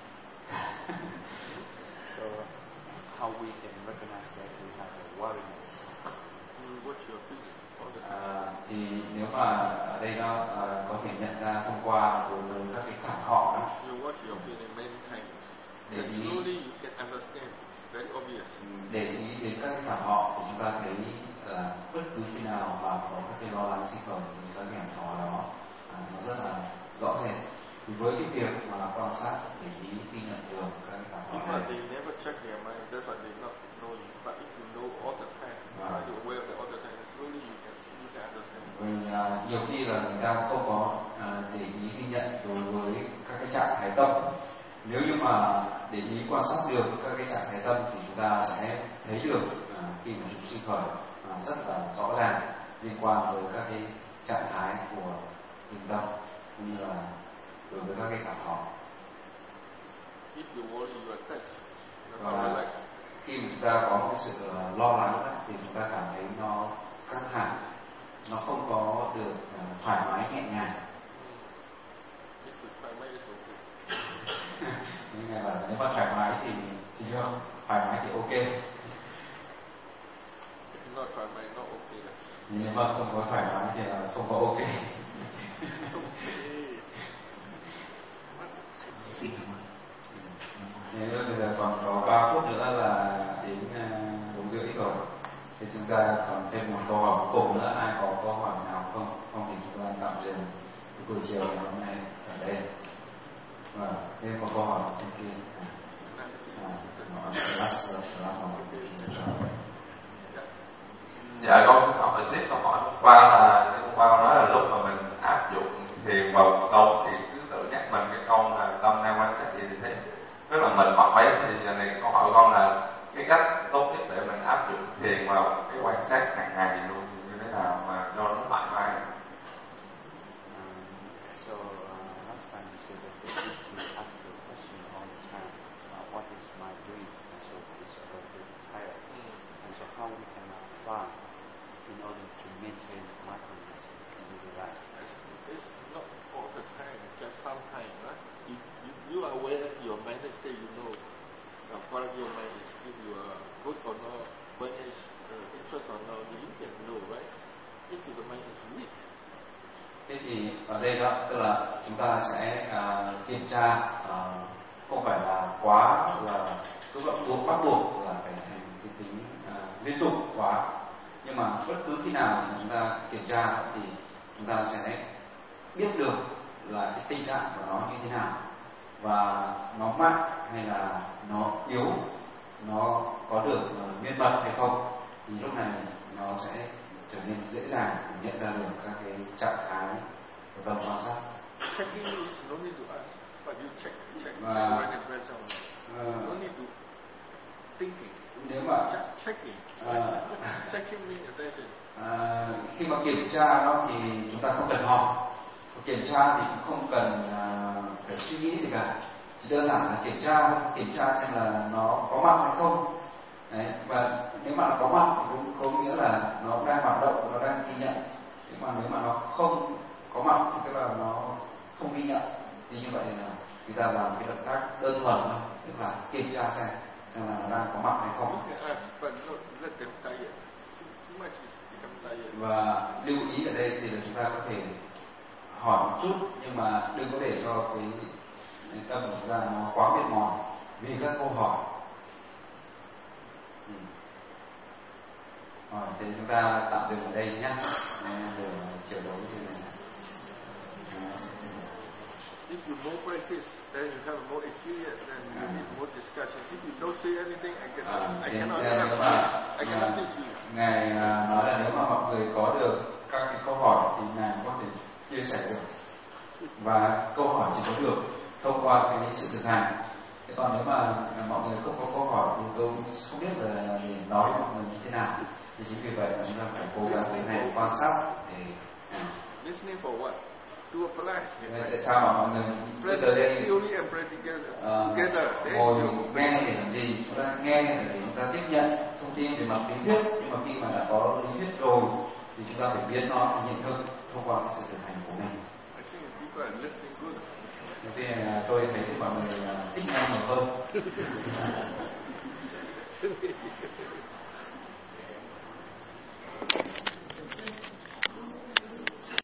Speaker 2: So, how we can recognize that we have a worriness?
Speaker 3: What's your feeling?
Speaker 1: À, thì nếu mà ở đây nó à, có thể nhận ra thông qua đối với các cái cảm họ đó.
Speaker 3: You watch your feeling many times.
Speaker 1: Để
Speaker 3: And
Speaker 1: ý,
Speaker 3: slowly you can understand. Very obvious.
Speaker 1: để ý đến các cái cảm họ thì chúng ta thấy là bất cứ khi nào mà có các cái lo lắng sinh khởi thì các cái cảm họ đó à, nó rất là rõ rệt. Thì với cái việc mà quan sát để ý ghi nhận được các cái cảm họ
Speaker 3: But
Speaker 1: này,
Speaker 3: they never check their mind. That's why they not know you. But if you know all the time,
Speaker 1: Wow.
Speaker 3: you're aware of it all the time, slowly you can see, you can understand.
Speaker 1: vì à, nhiều khi là người ta không có à, để ý ghi nhận đối với các cái trạng thái tâm. Nếu như mà để ý quan sát được các cái trạng thái tâm thì chúng ta sẽ thấy được à, khi mà chúng sinh khởi à, rất là rõ ràng liên quan với các cái trạng thái của tinh tâm cũng như là đối với các cái cảm họ.
Speaker 3: If you worry, you attach. You
Speaker 1: Và
Speaker 3: not relax.
Speaker 1: khi mà chúng ta có một cái sự uh, lo lắng ấy, thì chúng ta cảm thấy nó căng thẳng, nó không có được uh, thoải mái nhẹ nhàng.
Speaker 3: If you try, maybe it's okay.
Speaker 1: Nhưng mà bảo nếu mà thoải mái thì thì được, thoải mái thì ok.
Speaker 3: If not try, maybe not okay.
Speaker 1: Nhưng nếu mà không có thoải mái thì là không có ok. Nếu bây giờ còn có ba phút nữa là đến bốn rưỡi rồi, thì chúng ta còn thêm một câu hỏi cuối cùng nữa. Ai có câu hỏi nào không? Không thì chúng ta tạm dừng cái buổi chiều ngày hôm nay ở đây. Và thêm một câu hỏi trên kia. À, last, last one.
Speaker 11: Dạ con hỏi tiếp câu hỏi hôm qua là hôm qua con nói là lúc mà mình áp dụng thiền vào một câu thì cứ tự nhắc mình cái câu là tâm đang quan sát gì thì thế rất là mệt mỏi. Thì giờ này câu hỏi con là cái cách tốt nhất để mình áp dụng thiền vào cái quan sát hàng ngày luôn như thế nào mà cho nó thoải mái?
Speaker 2: Um, so uh, last time you said that we ask the question all the time, uh, what is my dream? And so it's a bit tired. Mm. And so how we can apply in order to maintain mindfulness and be relaxed?
Speaker 3: It's not all the time, just sometimes, right? You, you, you are aware of your mental state, you know uh, whether your mind is if you are good or not, when it's uh, interest or not, you can know, right? If the mind is weak.
Speaker 1: Thế thì ở đây đó, tức là chúng ta sẽ uh, kiểm tra, uh, không phải là quá là cứ bắt buộc bắt buộc là phải thành cái tính uh, liên tục quá, nhưng mà bất cứ khi nào mà chúng ta kiểm tra thì chúng ta sẽ biết được là cái tình trạng của nó như thế nào, và nó mạnh hay là nó yếu, nó có được uh, miên mật hay không, thì lúc này nó sẽ trở nên dễ dàng để nhận ra được các cái trạng thái của tâm quan sát.
Speaker 3: Checking is no need to ask, but you check, check,
Speaker 1: Và,
Speaker 3: when it went on.
Speaker 1: uh,
Speaker 3: No need to thinking.
Speaker 1: Nếu mà
Speaker 3: Just checking.
Speaker 1: uh,
Speaker 3: Checking means attention.
Speaker 1: uh, khi mà kiểm tra nó thì chúng ta không cần hỏi, kiểm tra thì cũng không cần uh, phải suy nghĩ gì cả, chỉ đơn giản là kiểm tra, kiểm tra xem là nó có mặt hay không. Đấy, và nếu mà nó có mặt thì cũng có nghĩa là nó đang hoạt động, nó đang ghi nhận. Nhưng mà nếu mà nó không có mặt thì tức là nó không ghi nhận. Thì như vậy là người ta làm cái động tác đơn thuần thôi, tức là kiểm tra xem xem là nó đang có mặt hay không.
Speaker 3: You can ask, but not let them tired. Too much is become tired.
Speaker 1: Và lưu ý ở đây thì là chúng ta có thể hỏi một chút, nhưng mà đừng có để cho cái, cái tâm của chúng ta nó quá mệt mỏi vì các câu hỏi. Ừ. Rồi, thì chúng ta tạm dừng ở đây nhé. Rồi chiều đấu thì này.
Speaker 3: If you more practice, then you have more experience, then you need more discussion. If you don't say anything, I cannot,
Speaker 1: À,
Speaker 3: I
Speaker 1: thì,
Speaker 3: cannot,
Speaker 1: uh,
Speaker 3: I cannot,
Speaker 1: mà,
Speaker 3: I cannot teach you.
Speaker 1: Ngài uh, nói là nếu mà mọi người có được các cái câu hỏi thì Ngài có thể chia sẻ được, và câu hỏi chỉ có được thông qua cái sự thực hành. Thế còn nếu mà mọi người không có câu hỏi thì tôi không biết là để nói với mọi người như thế nào. Thì chính vì vậy mà chúng ta phải cố gắng cái này quan sát để
Speaker 3: listening for what? To apply.
Speaker 1: tại sao mà mọi người cứ tới đây
Speaker 3: theory and pray together.
Speaker 1: uh,
Speaker 3: together.
Speaker 1: ngồi nghe để làm gì? Chúng ta nghe để chúng ta tiếp nhận thông tin về mặt lý thuyết, nhưng mà khi mà đã có lý thuyết rồi thì chúng ta phải biến nó thành hiện thực thông qua cái sự thực hành của mình.
Speaker 3: I think people are listening good.
Speaker 1: Thế thì tôi thấy thì mọi người thích nghe nhiều hơn.